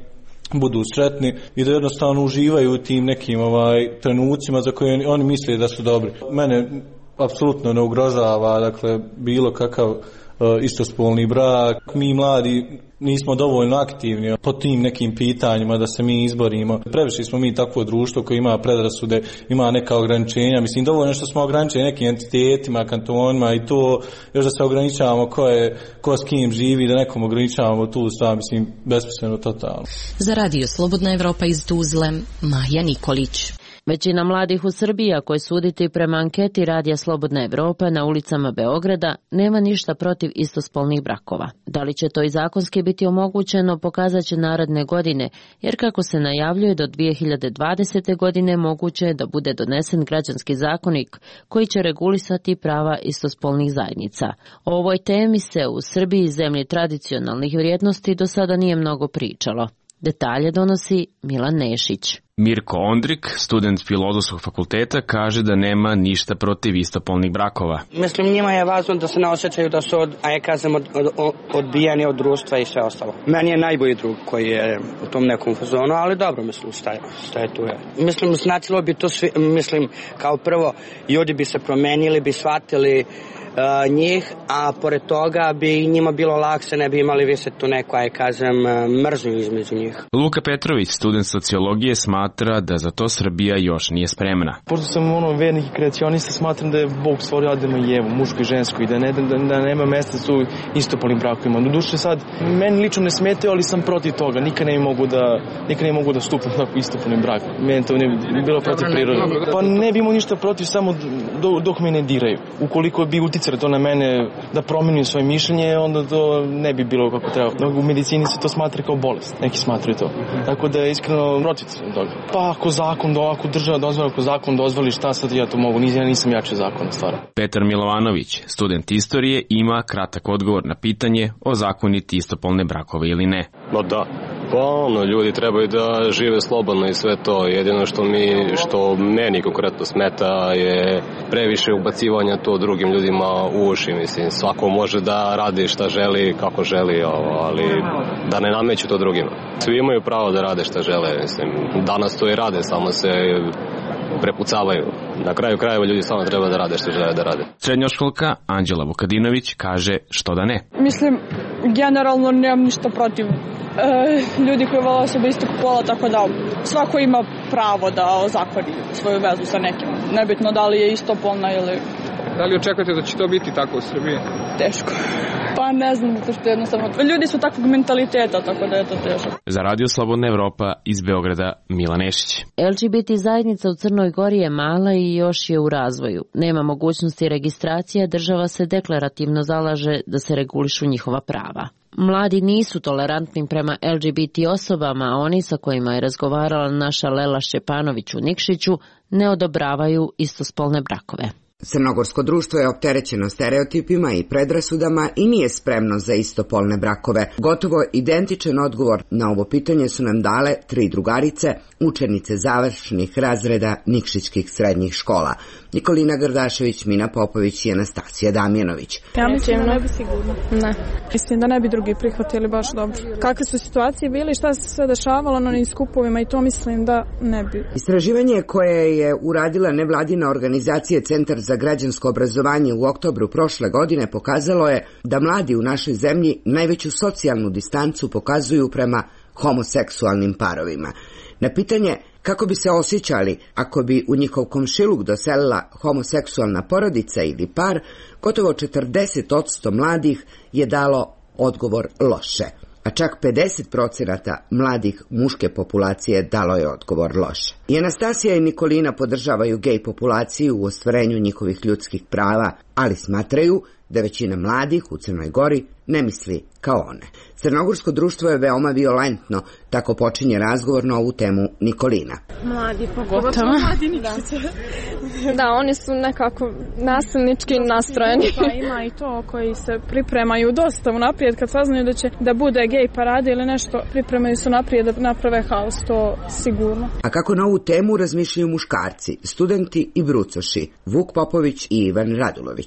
budu sretni i da jednostavno uživaju u tim nekim ovaj trenucima za koje oni misle da su dobri. Mene apsolutno ne ugrožava, dakle, bilo kakav istospolni brak. Mi mladi nismo dovoljno aktivni po tim nekim pitanjima da se mi izborimo. Previše smo mi takvo društvo koje ima predrasude, ima neka ograničenja. Mislim, dovoljno što smo ograničeni nekim entitetima, kantonima i to, još da se ograničavamo ko je, ko s kim živi, da nekom ograničavamo tu stvar, mislim, besmisleno totalno. Za Radio Slobodna Evropa iz Tuzle, Mahja Nikolić. Većina mladih u Srbiji, ako je suditi prema anketi Radija Slobodna Evropa na ulicama Beograda, nema ništa protiv istospolnih brakova. Da li će to i zakonski biti omogućeno, pokazat će naredne godine, jer kako se najavljuje do dvije hiljade dvadesete. godine moguće je da bude donesen građanski zakonik koji će regulisati prava istospolnih zajednica. O ovoj temi se u Srbiji, zemlji tradicionalnih vrijednosti, do sada nije mnogo pričalo. Detalje donosi Milan Nešić. Mirko Ondrik, student Filozofskog fakulteta, kaže da nema ništa protiv istopolnih brakova. Mislim, njima je važno da se ne osjećaju da su od, a ja kažem, od, od, odbijani od društva i sve ostalo. Meni je najbolji drug koji je u tom nekom fazonu, ali dobro, mislim, šta je, šta je tu je. Mislim, značilo bi to svi, mislim, kao prvo, ljudi bi se promenili, bi shvatili uh, njih, a pored toga bi njima bilo lakše, ne bi imali više tu neko, a ja kažem, mržnju između njih. Luka Petrović, student sociologije, smatra da za to Srbija još nije spremna. Pošto sam ono vernik i kreacionista, smatram da je Bog stvorio Adama i Evu, mušku i žensku, i da, ne, da, da nema mesta su istopolnim brakovima. Do duše sad, meni lično ne smetaju, ali sam protiv toga. Nikad ne mogu da, nikad ne mogu da stupam na istopolnim brak. Meni to ne bi bilo protiv prirode. Pa ne bi imao ništa protiv, samo do, dok me ne diraju. Ukoliko bi uticalo to na mene da promenim svoje mišljenje, onda to ne bi bilo kako treba. U medicini se to smatra kao bolest. Neki smatraju to. Tako da je iskreno protiv toga. Pa ako zakon, ako država dozvoli, ako zakon dozvoli, šta sad ja to mogu, ja nisam jače zakona stvara. Petar Milovanović, student istorije, ima kratak odgovor na pitanje o zakoniti istopolne brakove ili ne. No da, pa ono, ljudi trebaju da žive slobodno i sve to. Jedino što mi, što meni konkretno smeta je previše ubacivanja to drugim ljudima u uši, mislim. Svako može da radi šta želi, kako želi, ali da ne nameću to drugima. Svi imaju pravo da rade šta žele, mislim. Danas to i rade, samo se prepucavaju. Na kraju krajeva ljudi samo treba da rade što žele da rade. Srednjoškolka Anđela Vukadinović kaže što da ne. Mislim, generalno nemam ništa protiv e, ljudi koji vole osobe istog pola, tako da svako ima pravo da ozakoni svoju vezu sa nekim. Nebitno da li je istopolna ili... Da li očekujete da će to biti tako u Srbiji? Teško. Pa ne znam, zato što jednostavno... Ljudi su takvog mentaliteta, tako da je to teško. Za Radio Slobodna Evropa iz Beograda, Milan Nešić. L G B T zajednica u Crnoj Gori je mala i još je u razvoju. Nema mogućnosti registracije, država se deklarativno zalaže da se regulišu njihova prava. Mladi nisu tolerantni prema L G B T osobama, a oni sa kojima je razgovarala naša Lela Šćepanović u Nikšiću ne odobravaju istospolne brakove. Crnogorsko društvo je opterećeno stereotipima i predrasudama i nije spremno za istopolne brakove. Gotovo identičan odgovor na ovo pitanje su nam dale tri drugarice, učenice završnih razreda nikšićkih srednjih škola. Nikolina Gardašević, Mina Popović i Anastasija Damjanović. Ja mislim da ne bi sigurno. Ne. Mislim da ne bi drugi prihvatili baš dobro. Kakve su situacije bile i šta se sve dešavalo na onim skupovima i to mislim da ne bi. Istraživanje koje je uradila nevladina organizacija Centar za građansko obrazovanje u oktobru prošle godine pokazalo je da mladi u našoj zemlji najveću socijalnu distancu pokazuju prema homoseksualnim parovima. Na pitanje kako bi se osjećali ako bi u njihov komšiluk doselila homoseksualna porodica ili par, gotovo četrdeset posto mladih je dalo odgovor loše, a čak pedeset procenata mladih muške populacije dalo je odgovor loše. I Anastasija i Nikolina podržavaju gej populaciju u ostvarenju njihovih ljudskih prava, ali smatraju da većina mladih u Crnoj Gori ne misli kao one. Crnogorsko društvo je veoma violentno, tako počinje razgovor na ovu temu Nikolina. Mladi pogotovo. Mladi Nikšića. Da, oni su nekako nasilnički nastrojeni. Pa ima i to koji se pripremaju dosta unaprijed kad saznaju da će da bude gej parade ili nešto, pripremaju se naprijed da naprave haos, to sigurno. A kako na ovu temu razmišljaju muškarci, studenti i brucoši, Vuk Popović i Ivan Radulović.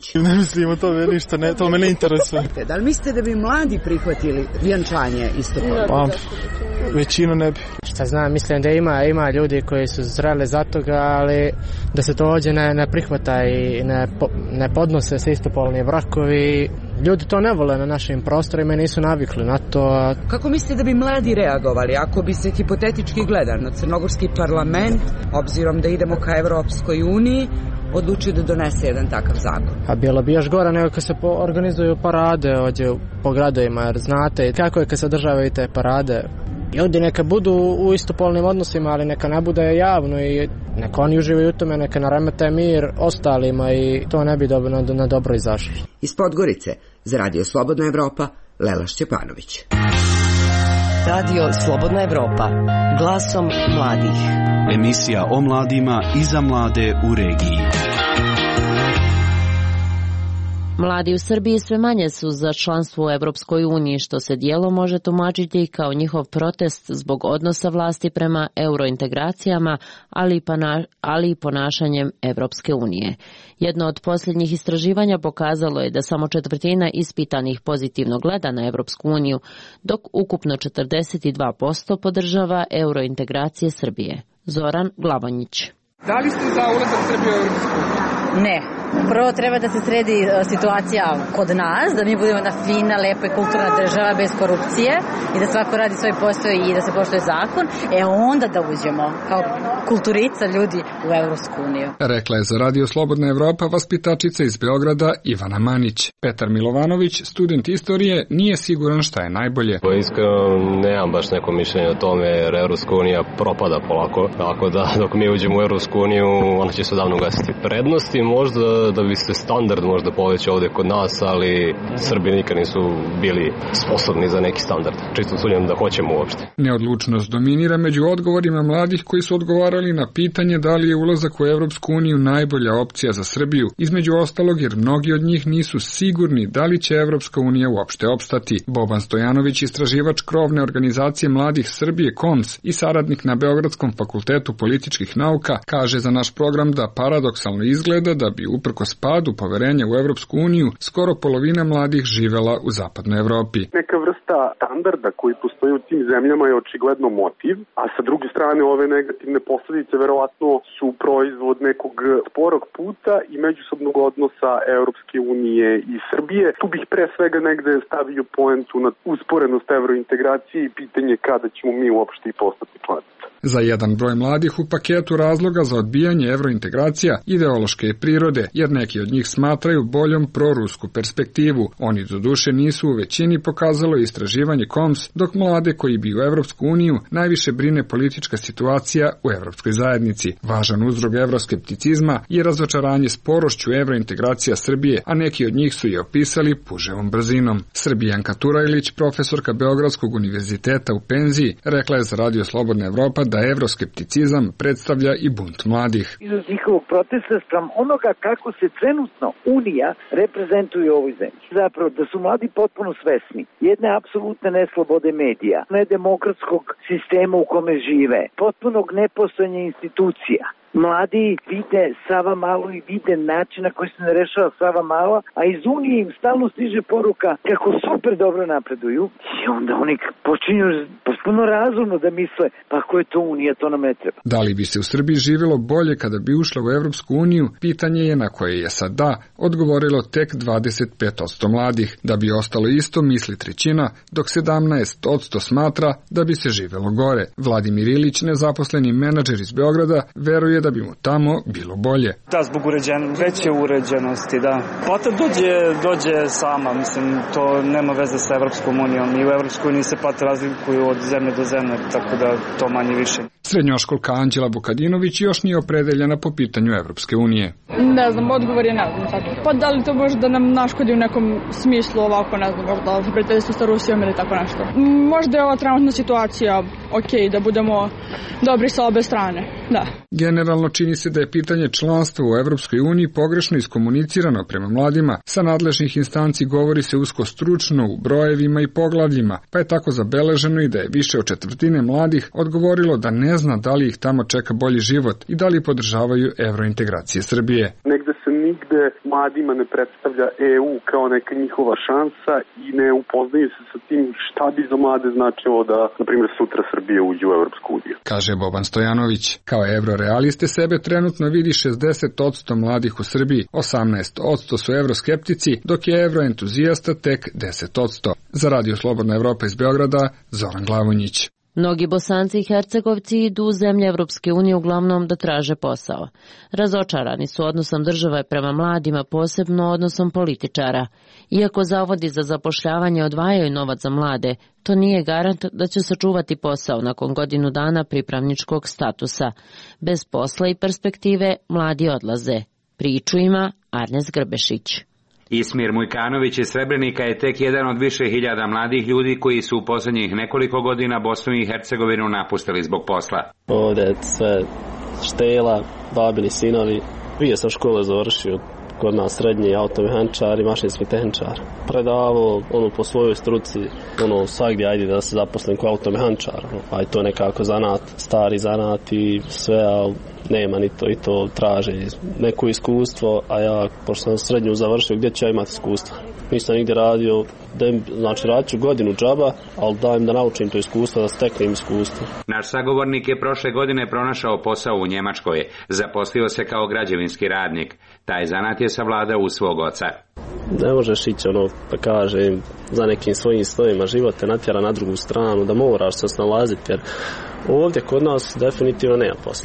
Đurić. Ne mislim o tome ništa, ne, to me ne interesuje. Da li mislite da bi mladi prihvatili vjenčanje istopolnih? Pa, većinu ne bi. Šta znam, mislim da ima, ima ljudi koji su zreli za toga, ali da se to ovdje ne, ne prihvata i ne, ne podnose se istopolni brakovi. Ljudi to ne vole na našim prostorima i nisu navikli na to. Kako mislite da bi mladi reagovali ako bi se hipotetički gledano Crnogorski parlament, obzirom da idemo ka Evropskoj uniji, odlučio da donese jedan takav zakon? A bilo bi još gore nego kad se organizuju parade ovdje po gradovima, jer znate kako je kad se održavaju te parade. Ljudi neka budu u istopolnim odnosima, ali neka ne bude javno i neka oni uživaju u tome, neka naremete mir ostalima i to ne bi dobro, na, na dobro izašlo. Iz Podgorice, za Radio Slobodna Evropa, Lela Šćepanović. Radio Slobodna Evropa, glasom mladih. Emisija o mladima i za mlade u regiji. Mladi u Srbiji sve manje su za članstvo u Evropskoj uniji, što se dijelom može tumačiti kao njihov protest zbog odnosa vlasti prema eurointegracijama, ali i, pana, ali i ponašanjem Evropske unije. Jedno od posljednjih istraživanja pokazalo je da samo četvrtina ispitanih pozitivno gleda na Evropsku uniju, dok ukupno četrdeset dva posto podržava eurointegracije Srbije. Zoran Glavonjić. Da li ste za ulazak Srbije u Evropsku uniju? Ne. Prvo treba da se sredi situacija kod nas, da mi budemo jedna fina, lepa i kulturna država bez korupcije i da svako radi svoj posao i da se poštuje zakon, e onda da uđemo kao kulturica ljudi u Evropsku uniju. Rekla je za Radio Slobodna Evropa vaspitačica iz Beograda Ivana Manić. Petar Milovanović, student istorije, nije siguran šta je najbolje. Iskreno nemam baš neko mišljenje o tome jer Evropska unija propada polako, tako da dok mi uđemo u Evropsku uniju ona će se davno ugasiti. Prednosti možda da bi se standard možda povećao ovdje kod nas, ali Srbi nikad nisu bili sposobni za neki standard. Čisto sumnjam da hoćemo uopšte. Neodlučnost dominira među odgovorima mladih koji su odgovarali na pitanje da li je ulazak u Evropsku uniju najbolja opcija za Srbiju, između ostalog jer mnogi od njih nisu sigurni da li će Evropska unija uopšte opstati. Boban Stojanović, istraživač krovne organizacije mladih Srbije K O M S i saradnik na Beogradskom fakultetu političkih nauka, kaže za naš program da paradoksalno izgleda da bi uprkos padu poverenja u Evropsku uniju skoro polovina mladih živela u zapadnoj Evropi. Neka vrsta standarda koji postoji u tim zemljama je očigledno motiv, a sa druge strane ove negativne posljedice verovatno su proizvod nekog sporog puta i međusobnog odnosa Evropske unije i Srbije. Tu bih pre svega negde stavio poentu na usporenost evrointegracije i pitanje kada ćemo mi uopšte i postati članica. Za jedan broj mladih u paketu razloga za odbijanje evrointegracija ideološke prirode, jer neki od njih smatraju boljom prorusku perspektivu. Oni doduše nisu u većini, pokazalo istraživanje K O M S, dok mlade koji bi u Evropsku uniju najviše brine politička situacija u Evropskoj zajednici. Važan uzrok evroskepticizma je razočaranje sporošću evrointegracija Srbije, a neki od njih su je opisali puževom brzinom. Srbijanka Turajlić, profesorka Beogradskog univerziteta u penziji, rekla je za Radio Slobodna Evropa da evroskepticizam predstavlja i bunt mladih. Izraz njihovog protesta spram onoga kako se trenutno Unija reprezentuje u ovoj zemlji. Zapravo da su mladi potpuno svesni jedne apsolutne neslobode medija, nedemokratskog sistema u kome žive, potpunog nepostojanja institucija. Mladi vide Sava Malo i vide način na koji se ne rešava Sava Malo, a iz Unije im stalno stiže poruka kako super dobro napreduju i onda oni počinju potpuno razumno da misle pa ako je to Unija, to nam ne treba. Da li bi se u Srbiji živjelo bolje kada bi ušla u Evropsku uniju, pitanje je na koje je sad da odgovorilo tek dvadeset pet posto mladih. Da bi ostalo isto misli trećina, dok sedamnaest posto smatra da bi se živjelo gore. Vladimir Ilić, nezaposleni menadžer iz Beograda, veruje da bi mu tamo bilo bolje. Da, zbog uređen, veće uređenosti, da. Plata dođe, dođe sama, mislim, to nema veze sa Evropskom unijom i u Evropskoj uniji se plate razlikuju od zemlje do zemlje, tako da to manje više. Srednjoškolka Anđela Vukadinović još nije opredeljena po pitanju Evropske unije. Ne znam, odgovor je ne znam sad. Pa da li to može da nam naškodi u nekom smislu ovako, ne znam, možda prijateljstvo sa Rusijom ili tako nešto. Možda je ova trenutna situacija ok, da budemo dobri sa obe strane, da. Generalno čini se da je pitanje članstva u Evropskoj uniji pogrešno iskomunicirano prema mladima. Sa nadležnih instanci govori se usko stručno u brojevima i poglavljima, pa je tako zabeleženo i da je više od četvrtine mladih odgovorilo da ne zna da li ih tamo čeka bolji život i da li podržavaju evrointegracije Srbije. Negde se nigde mladima ne predstavlja E U kao neka njihova šansa i ne upoznaju se sa tim šta bi za mlade značilo da, na primjer, sutra Srbija uđe u Evropsku uniju. Kaže Boban Stojanović. Kao evrorealiste sebe trenutno vidi šezdeset posto mladih u Srbiji, osamnaest posto su evroskeptici, dok je evroentuzijasta tek deset posto. Za Radio Slobodna Evropa iz Beograda, Zoran Glavonjić. Mnogi Bosanci i Hercegovci idu u zemlje Evropske unije uglavnom da traže posao. Razočarani su odnosom države prema mladima, posebno odnosom političara. Iako zavodi za zapošljavanje odvajaju novac za mlade, to nije garant da će sačuvati posao nakon godinu dana pripravničkog statusa. Bez posla i perspektive mladi odlaze. Priču ima Arnes Grbešić. Ismir Mujkanović iz Srebrenika je tek jedan od više hiljada mladih ljudi koji su u posljednjih nekoliko godina Bosnu i Hercegovinu napustili zbog posla. Ovdje je sve štela, babini sinovi. Prije sam škole završio, kod nas srednji automehančar i mašinski tehničar. Predavao ono po svojoj struci, ono svagdje ajde da se zaposlim kao automehančar. Aj to nekako zanat, stari zanat i sve, ali nema ni to i to traže neko iskustvo, a ja, pošto sam srednju završio, gdje ću ja imati iskustva? Nisam nigdje radio, da im, znači radit ću godinu džaba, ali da im da naučim to iskustvo, da steknem iskustvo. Naš sagovornik je prošle godine pronašao posao u Njemačkoj, zaposlio se kao građevinski radnik. Taj zanat je savladao u svog oca. Ne možeš ići ono, da kažem, za nekim svojim snovima, život te natjera na drugu stranu, da moraš se snalaziti, jer ovdje kod nas definitivno nema posla.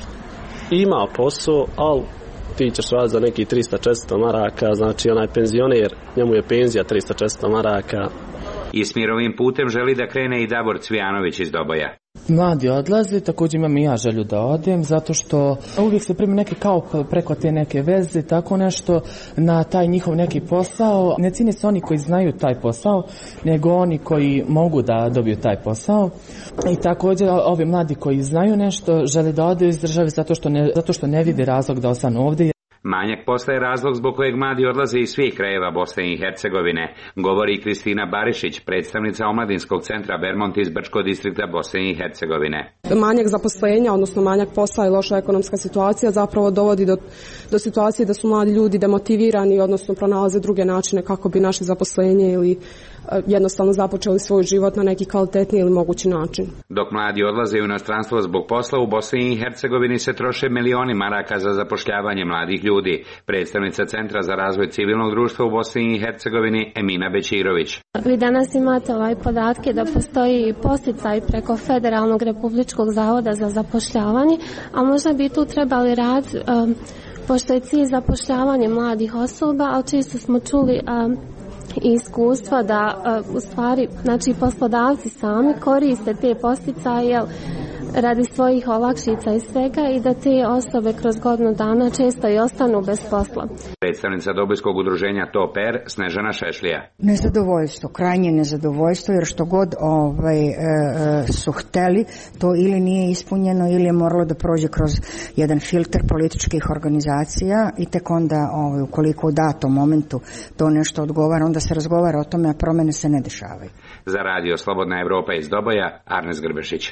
Ima posao, ali ti ćeš raditi za neki trista četiristo maraka, znači onaj penzioner, njemu je penzija trista četiristo maraka. Ismirovim putem želi da krene i Davor Cvijanović iz Doboja. Mladi odlaze, također imam i ja želju da odem, zato što uvijek se primi neke kao preko te neke veze, tako nešto na taj njihov neki posao. Ne cijene se oni koji znaju taj posao, nego oni koji mogu da dobiju taj posao. I također ovi mladi koji znaju nešto žele da ode iz države zato što ne, zato što ne vide razlog da ostanu ovdje. Manjak posla je razlog zbog kojeg mladi odlaze iz svih krajeva Bosne i Hercegovine, govori Kristina Barišić, predstavnica Omladinskog centra Bermont iz Brčkog distrikta Bosne i Hercegovine. Manjak zaposlenja, odnosno manjak posla i loša ekonomska situacija zapravo dovodi do, do situacije da su mladi ljudi demotivirani, odnosno pronalaze druge načine kako bi našli zaposlenje ili jednostavno započeli svoj život na neki kvalitetniji ili mogući način. Dok mladi odlaze u inostranstvo zbog posla, u Bosni i Hercegovini se troše milioni maraka za zapošljavanje mladih ljudi. Predstavnica Centra za razvoj civilnog društva u Bosni i Hercegovini Emina Bećirović. Vi danas imate ovaj podatke da postoji posticaj preko Federalnog republičkog zavoda za zapošljavanje, a možda bi tu trebali rad, um, pošto je cilj zapošljavanje mladih osoba, ali često smo čuli um, i iskustva da uh, u stvari, znači poslodavci sami koriste te posticaje radi svojih olakšica i svega i da te osobe kroz godinu dana često i ostanu bez posla. Predstavnica Dobojskog udruženja Toper Snežana Šešlija. Nezadovoljstvo, krajnje nezadovoljstvo, jer što god ovaj, e, e, su hteli, to ili nije ispunjeno ili je moralo da prođe kroz jedan filter političkih organizacija i tek onda ovaj, ukoliko u datom momentu to nešto odgovara, onda se razgovara o tome, a promene se ne dešavaju. Za Radio Slobodna Evropa iz Doboja, Arnes Grbešić.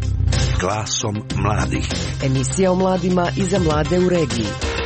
Glasom mladih. Emisija o mladima i za mlade u regiji.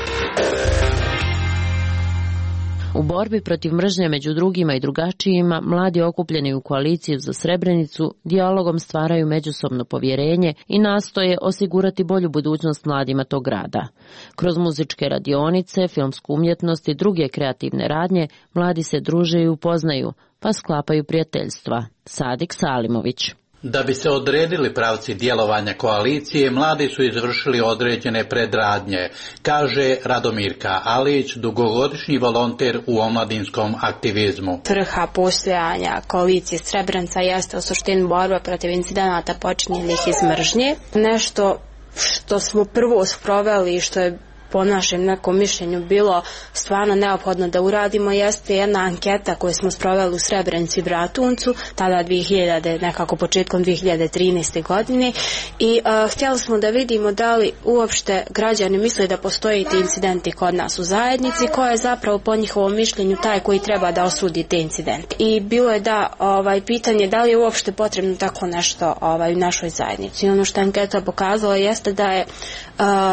U borbi protiv mržnje među drugima i drugačijima, mladi okupljeni u koaliciju za Srebrenicu dijalogom stvaraju međusobno povjerenje i nastoje osigurati bolju budućnost mladima tog grada. Kroz muzičke radionice, filmsku umjetnost i druge kreativne radnje, mladi se druže i upoznaju, pa sklapaju prijateljstva. Sadik Salimović. Da bi se odredili pravci djelovanja koalicije, mladi su izvršili određene predradnje, kaže Radomirka Alić, dugogodišnji volonter u omladinskom aktivizmu. Svrha postojanja koalicije Srebrenica jeste u suštini borba protiv incidenata počinjenih iz mržnje. Nešto što smo prvo sproveli i što je po našem nekom mišljenju bilo stvarno neophodno da uradimo jeste jedna anketa koju smo sproveli u Srebrenici i Bratuncu, tada dvije hiljade, nekako početkom dvije hiljade trinaeste. godine i uh, htjeli smo da vidimo da li uopšte građani misle da postoje ti incidenti kod nas u zajednici, koja je zapravo po njihovom mišljenju taj koji treba da osudi te incidente. I bilo je da ovaj pitanje da li je uopšte potrebno tako nešto ovaj u našoj zajednici. I ono što anketa pokazala jeste da je uh,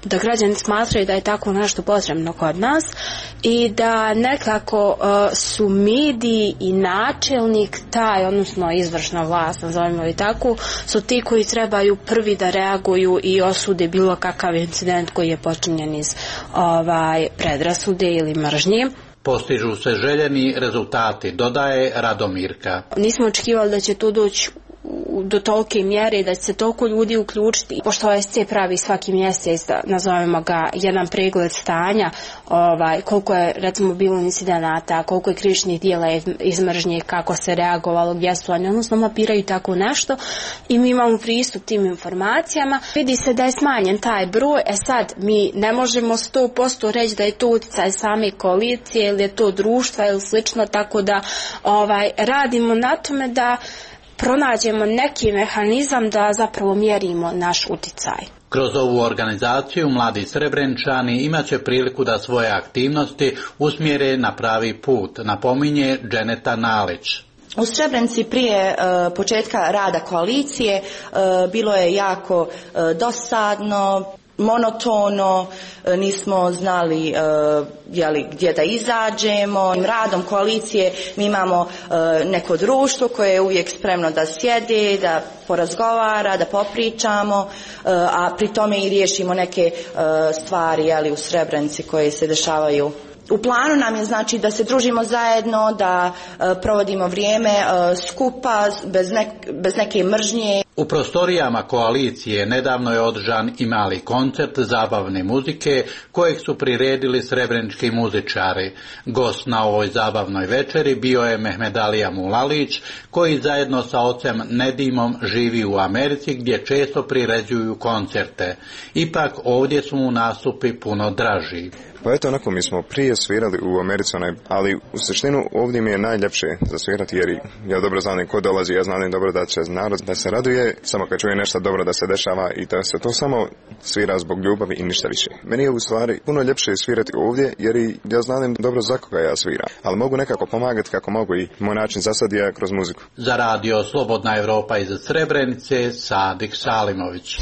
da građani smatraju da je tako nešto potrebno kod nas i da nekako uh, su mediji i načelnik taj, odnosno izvršna vlast, nazovimo i tako, su ti koji trebaju prvi da reaguju i osude bilo kakav incident koji je počinjen iz ovaj, predrasude ili mržnje. Postižu se željeni rezultati, dodaje Radomirka. Nismo očekivali da će to doći do tolike mjere da će se toliko ljudi uključiti. Pošto O S C pravi svaki mjesec, da nazovemo ga, jedan pregled stanja, ovaj, koliko je recimo bilo incidenata, koliko je krivičnih djela iz mržnje, kako se reagovalo, gdje su oni, odnosno mapiraju tako nešto i mi imamo pristup tim informacijama. Vidi se da je smanjen taj broj, e sad mi ne možemo sto posto reći da je to utjecaj same koalicije ili je to društva ili slično, tako da ovaj, radimo na tome da pronađemo neki mehanizam da zapravo mjerimo naš utjecaj. Kroz ovu organizaciju mladi Srebrenčani imat će priliku da svoje aktivnosti usmjere na pravi put, napominje Dženeta Nalić. U Srebrenici prije uh, početka rada koalicije uh, bilo je jako uh, dosadno, monotono, nismo znali uh, jeli, gdje da izađemo. Radom koalicije mi imamo uh, neko društvo koje je uvijek spremno da sjede, da porazgovara, da popričamo, uh, a pri tome i riješimo neke uh, stvari jeli, u Srebrenici koje se dešavaju. U planu nam je znači da se družimo zajedno, da uh, provodimo vrijeme uh, skupa, bez, nek, bez neke mržnje. U prostorijama koalicije nedavno je održan i mali koncert zabavne muzike kojeg su priredili srebrenički muzičari. Gost na ovoj zabavnoj večeri bio je Mehmedalija Mulalić, koji zajedno sa ocem Nedimom živi u Americi gdje često priređuju koncerte. Ipak ovdje su mu nastupi puno draži. Pa eto, onako, mi smo prije svirali u Americi, ali u suštinu ovdje mi je najljepše za svirati jer ja dobro znam ko dolazi, ja znam dobro da će narod da se raduje, samo kad čuje nešto dobro da se dešava i da se to samo svira zbog ljubavi i ništa više. Meni je u stvari puno ljepše svirati ovdje jer ja znam dobro za koga ja sviram, ali mogu nekako pomagati kako mogu i moj način za sad je kroz muziku. Za radio Slobodna Evropa iz Srebrenice, Sadik Salimović.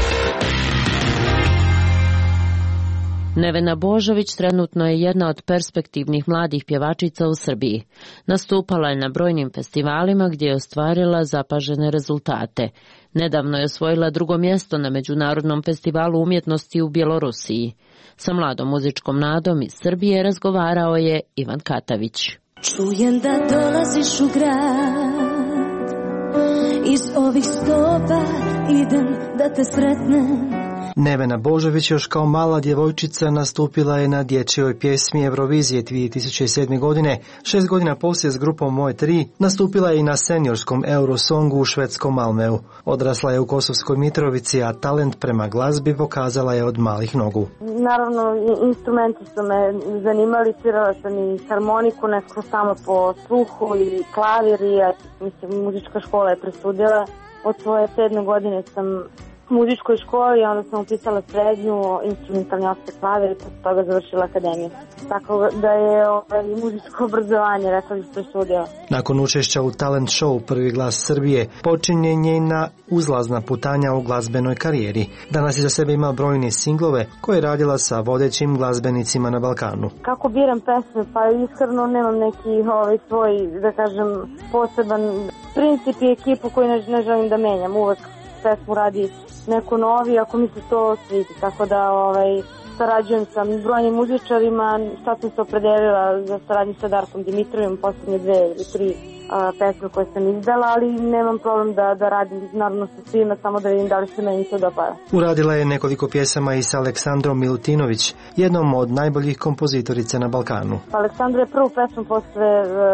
Nevena Božović trenutno je jedna od perspektivnih mladih pjevačica u Srbiji. Nastupala je na brojnim festivalima gdje je ostvarila zapažene rezultate. Nedavno je osvojila drugo mjesto na Međunarodnom festivalu umjetnosti u Bjelorusiji. Sa mladom muzičkom nadom iz Srbije razgovarao je Ivan Katavić. Čujem da dolaziš u grad, iz ovih stopa idem da te sretnem. Nevena Božović još kao mala djevojčica nastupila je na dječjoj pjesmi Eurovizije dvije tisuće sedme. godine. Šest godina poslije s grupom Moje tri nastupila je i na seniorskom Eurosongu u švedskom Malmeu. Odrasla je u Kosovskoj Mitrovici, a talent prema glazbi pokazala je od malih nogu. Naravno, instrumenti su me zanimali, svirala sam i harmoniku, nekako samo po sluhu i klavir i mislim, muzička škola je presudila. Od svoje sedme godine sam u muzičkoj školi, onda sam upisala srednju, instrumentalni aspekt klavir i posle toga završila akademiju. Tako da je ovaj, muzičko obrazovanje, rekla bih, presudila. Nakon učešća u talent show Prvi glas Srbije, počinje njena uzlazna putanja u glazbenoj karijeri. Danas iza sebe ima brojne singlove koje je radila sa vodećim glazbenicima na Balkanu. Kako biram pesme? Pa iskreno nemam neki ovaj, svoj, da kažem, poseban princip i ekipu koju ne, ne želim da menjam. Uvek pesmu radi neko novi, ako mi se to svidi. Tako da ovaj, sarađujem sa brojnim muzičarima, sad sam se opredelila za saradnju sa Darkom Dimitrovim, posljednje dve ili tri a, pesme koje sam izdala, ali nemam problem da, da radim naravno sa svima, samo da vidim da li se meni to dopada. Uradila je nekoliko pjesama i sa Aleksandrom Milutinović, jednom od najboljih kompozitorica na Balkanu. Aleksandra je prvu pesmu posle,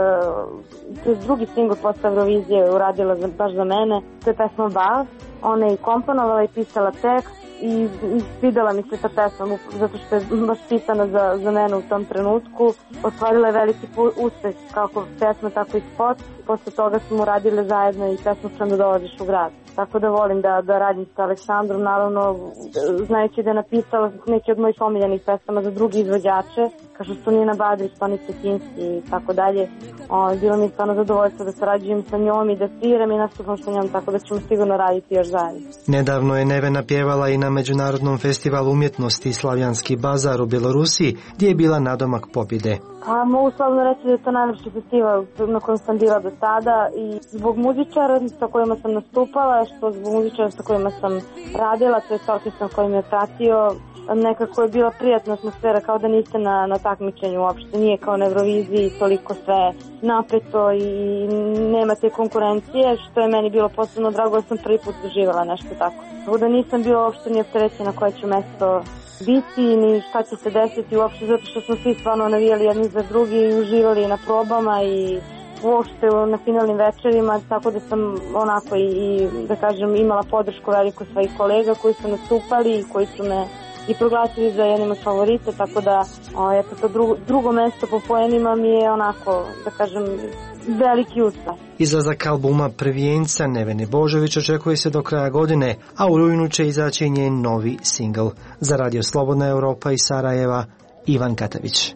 uh, drugi singl posle Eurovizije uradila za, baš za mene, to je pesma Bal. Ona je i komponovala i pisala tekst i svidela mi se ta pesma zato što je baš pisana za, za mene u tom trenutku. Ostvarila je veliki uspeh kako pesma, tako i spot. Posle toga smo uradile zajedno i pesmu Što mi dolaziš u grad. tako da volim da, da radim sa Aleksandrom, naravno znajući da je napisala neki od mojih omiljenih pesama za drugi izvođače, kao što su Nina Badrić, Toni Cetinski i tako dalje. O, bilo mi je stvarno zadovoljstvo da sarađujem sa njom i da sviram i nastupam sa njom, tako da ćemo sigurno raditi još zajedno. Nedavno je Nevena pjevala i na Međunarodnom festivalu umjetnosti Slavjanski bazar u Bjelorusiji, gdje je bila nadomak pobjede. Pa mogu slavno reći da je to najlepši festival na kojem sam bila do sada i zbog muzičara sa kojima sam nastupala, što zbog muzičara sa kojima sam radila, to je s orkestrom koji me je pratio, nekako je bila prijatna atmosfera, kao da niste na, na takmičenju uopšte, nije kao na Euroviziji, toliko sve napeto i nema te konkurencije, što je meni bilo posebno drago, da sam prvi put doživjela nešto tako. Tako da nisam bila uopšte ni opterećena koje ću mesto biti, ni šta će se desiti uopšte, zato što smo svi stvarno navijali jedni za drugi i uživali na probama i uopšte na finalnim večerima, tako da sam onako i, i da kažem, imala podršku veliku svojih kolega koji su nastupali i koji su me i proglasili za jednim od favorita, tako da o, eto, to drugo, drugo mesto po poenima mi je onako, da kažem, veliki uspeh. Izlazak albuma Prvijenca Nevene Božović očekuje se do kraja godine, a u rujnu će izaći njen novi singl. Za Radio Slobodna Europa iz Sarajeva, Ivan Katavić.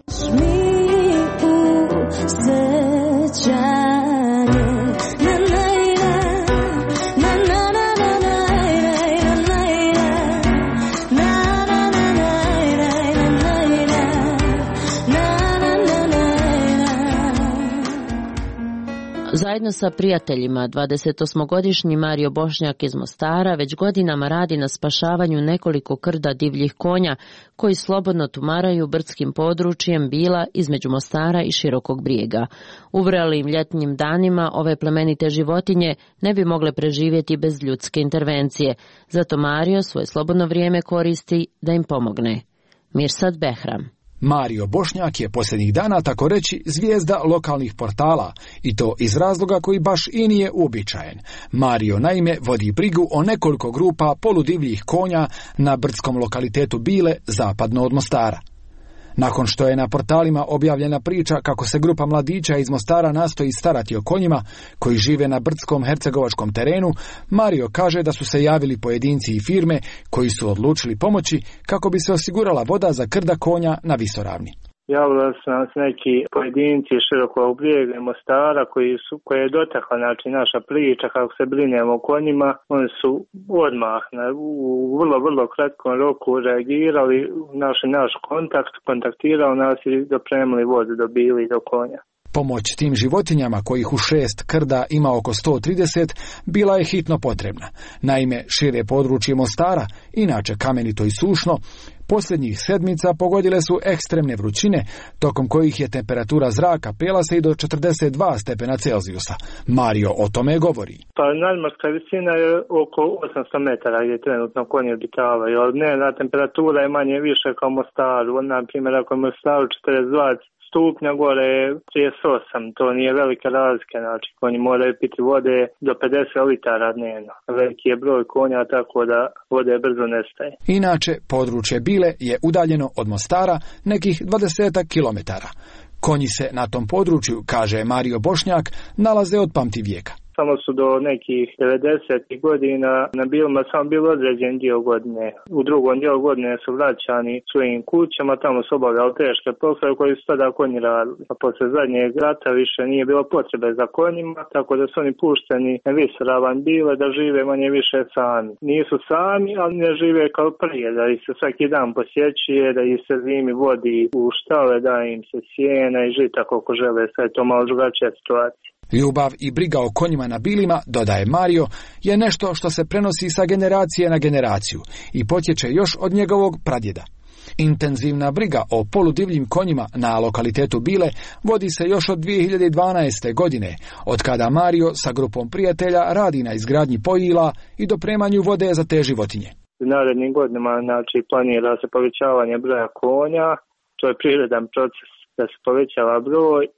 Zajedno sa prijateljima, dvadesetosmogodišnji Mario Bošnjak iz Mostara već godinama radi na spašavanju nekoliko krda divljih konja koji slobodno tumaraju brdskim područjem Bila između Mostara i Širokog Brijega. U vrelim ljetnim danima ove plemenite životinje ne bi mogle preživjeti bez ljudske intervencije, zato Mario svoje slobodno vrijeme koristi da im pomogne. Mirsad Behram. Mario Bošnjak je posljednjih dana, tako reći, zvijezda lokalnih portala, i to iz razloga koji baš i nije uobičajen. Mario naime vodi brigu o nekoliko grupa poludivljih konja na brdskom lokalitetu Bile, zapadno od Mostara. Nakon što je na portalima objavljena priča kako se grupa mladića iz Mostara nastoji starati o konjima koji žive na brdskom hercegovačkom terenu, Mario kaže da su se javili pojedinci i firme koji su odlučili pomoći kako bi se osigurala voda za krda konja na Visoravni. Javili su nas neki pojedinci iz Širokog Brijega i Mostara koji su, koje je dotakla znači, naša priča kako se brinemo o konjima. Oni su odmah na, u vrlo, vrlo kratkom roku reagirali, našli naš kontakt, kontaktirali nas i dopremili vodu do Bili i do konja. Pomoć tim životinjama, kojih u šest krda ima oko sto trideset, bila je hitno potrebna. Naime, šire područje Mostara, inače kamenito i sušno, posljednjih sedmica pogodile su ekstremne vrućine, tokom kojih je temperatura zraka pela se i do četrdeset dva stepena Celzijusa. Mario o tome govori. Pa nadmorska visina je oko osamsto metara gdje trenutno konji obitavaju, ali dnevna temperatura je manje više kao u Mostaru. Na primjer, ako je u Mostaru četrdeset dva stupnja, gore je trideset osam, to nije velika razlika, znači konji moraju piti vode do pedeset litara dnevno. Veliki je broj konja, tako da vode brzo nestaje. Inače, područje Bile je udaljeno od Mostara nekih dvadeset kilometara. Konji se na tom području, kaže Mario Bošnjak, nalaze od pamti vijeka. Samo su do nekih devedesetih godina na Bilima samo bilo određen dio godine. U drugom dijelu godine su vraćani svojim kućama, tamo su obavljali teške poslove koji su tada konji radili. A posle zadnjeg rata više nije bilo potrebe za konjima, tako da su oni pušteni na Visoravan Bile da žive manje više sami. Nisu sami, ali ne žive kao prije, da ih se svaki dan posjećuje, da ih se zimi vodi u štale, da im se sjena i žita koliko žele, sve je to malo drugačija situacija. Ljubav i briga o konjima na Bilima, dodaje Mario, je nešto što se prenosi sa generacije na generaciju i potječe još od njegovog pradjeda. Intenzivna briga o poludivljim konjima na lokalitetu Bile vodi se još od dvije hiljade dvanaeste. godine, od kada Mario sa grupom prijatelja radi na izgradnji pojila i dopremanju vode za te životinje. U narednim godinama znači, planira se povećavanje broja konja, to je prirodan proces da se povećava broj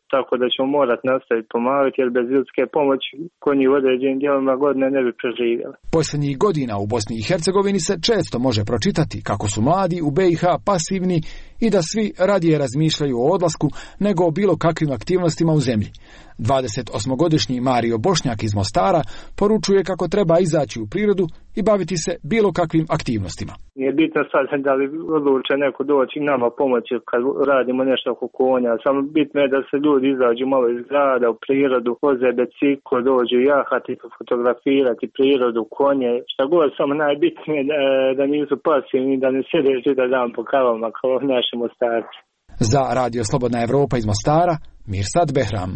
tako da ćemo morati nastaviti pomagati, jer bez ljudske pomoći koji njih u određenim dijelovima godine ne bi preživjeli. Posljednjih godina u Bosni i Hercegovini se često može pročitati kako su mladi u B i H pasivni i da svi radije razmišljaju o odlasku nego o bilo kakvim aktivnostima u zemlji. dvadesetosmogodišnji Mario Bošnjak iz Mostara poručuje kako treba izaći u prirodu i baviti se bilo kakvim aktivnostima. Nije bitno sad da li odluče neko doći nama pomoći kad radimo nešto oko konja, samo bitno je da se ljudi izađu malo iz grada u prirodu, voze biciklo, dođu jahati, fotografirati prirodu, konje, šta god, samo najbitnije da, da nisu pasivni, da ne sjede čitav dan po kavama kao naši Mostarci. Za Radio Slobodna Evropa iz Mostara, Mirsad Behram.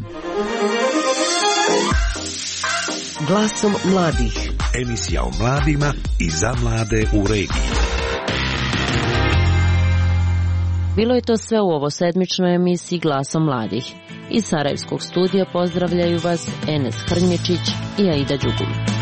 Glasom mladih. Emisija o mladima i za mlade u regiji. Bilo je to sve u ovo sedmičnoj emisiji Glasom mladih. Iz Sarajevskog studija pozdravljaju vas Enes Hrnječić i Aida Đugum.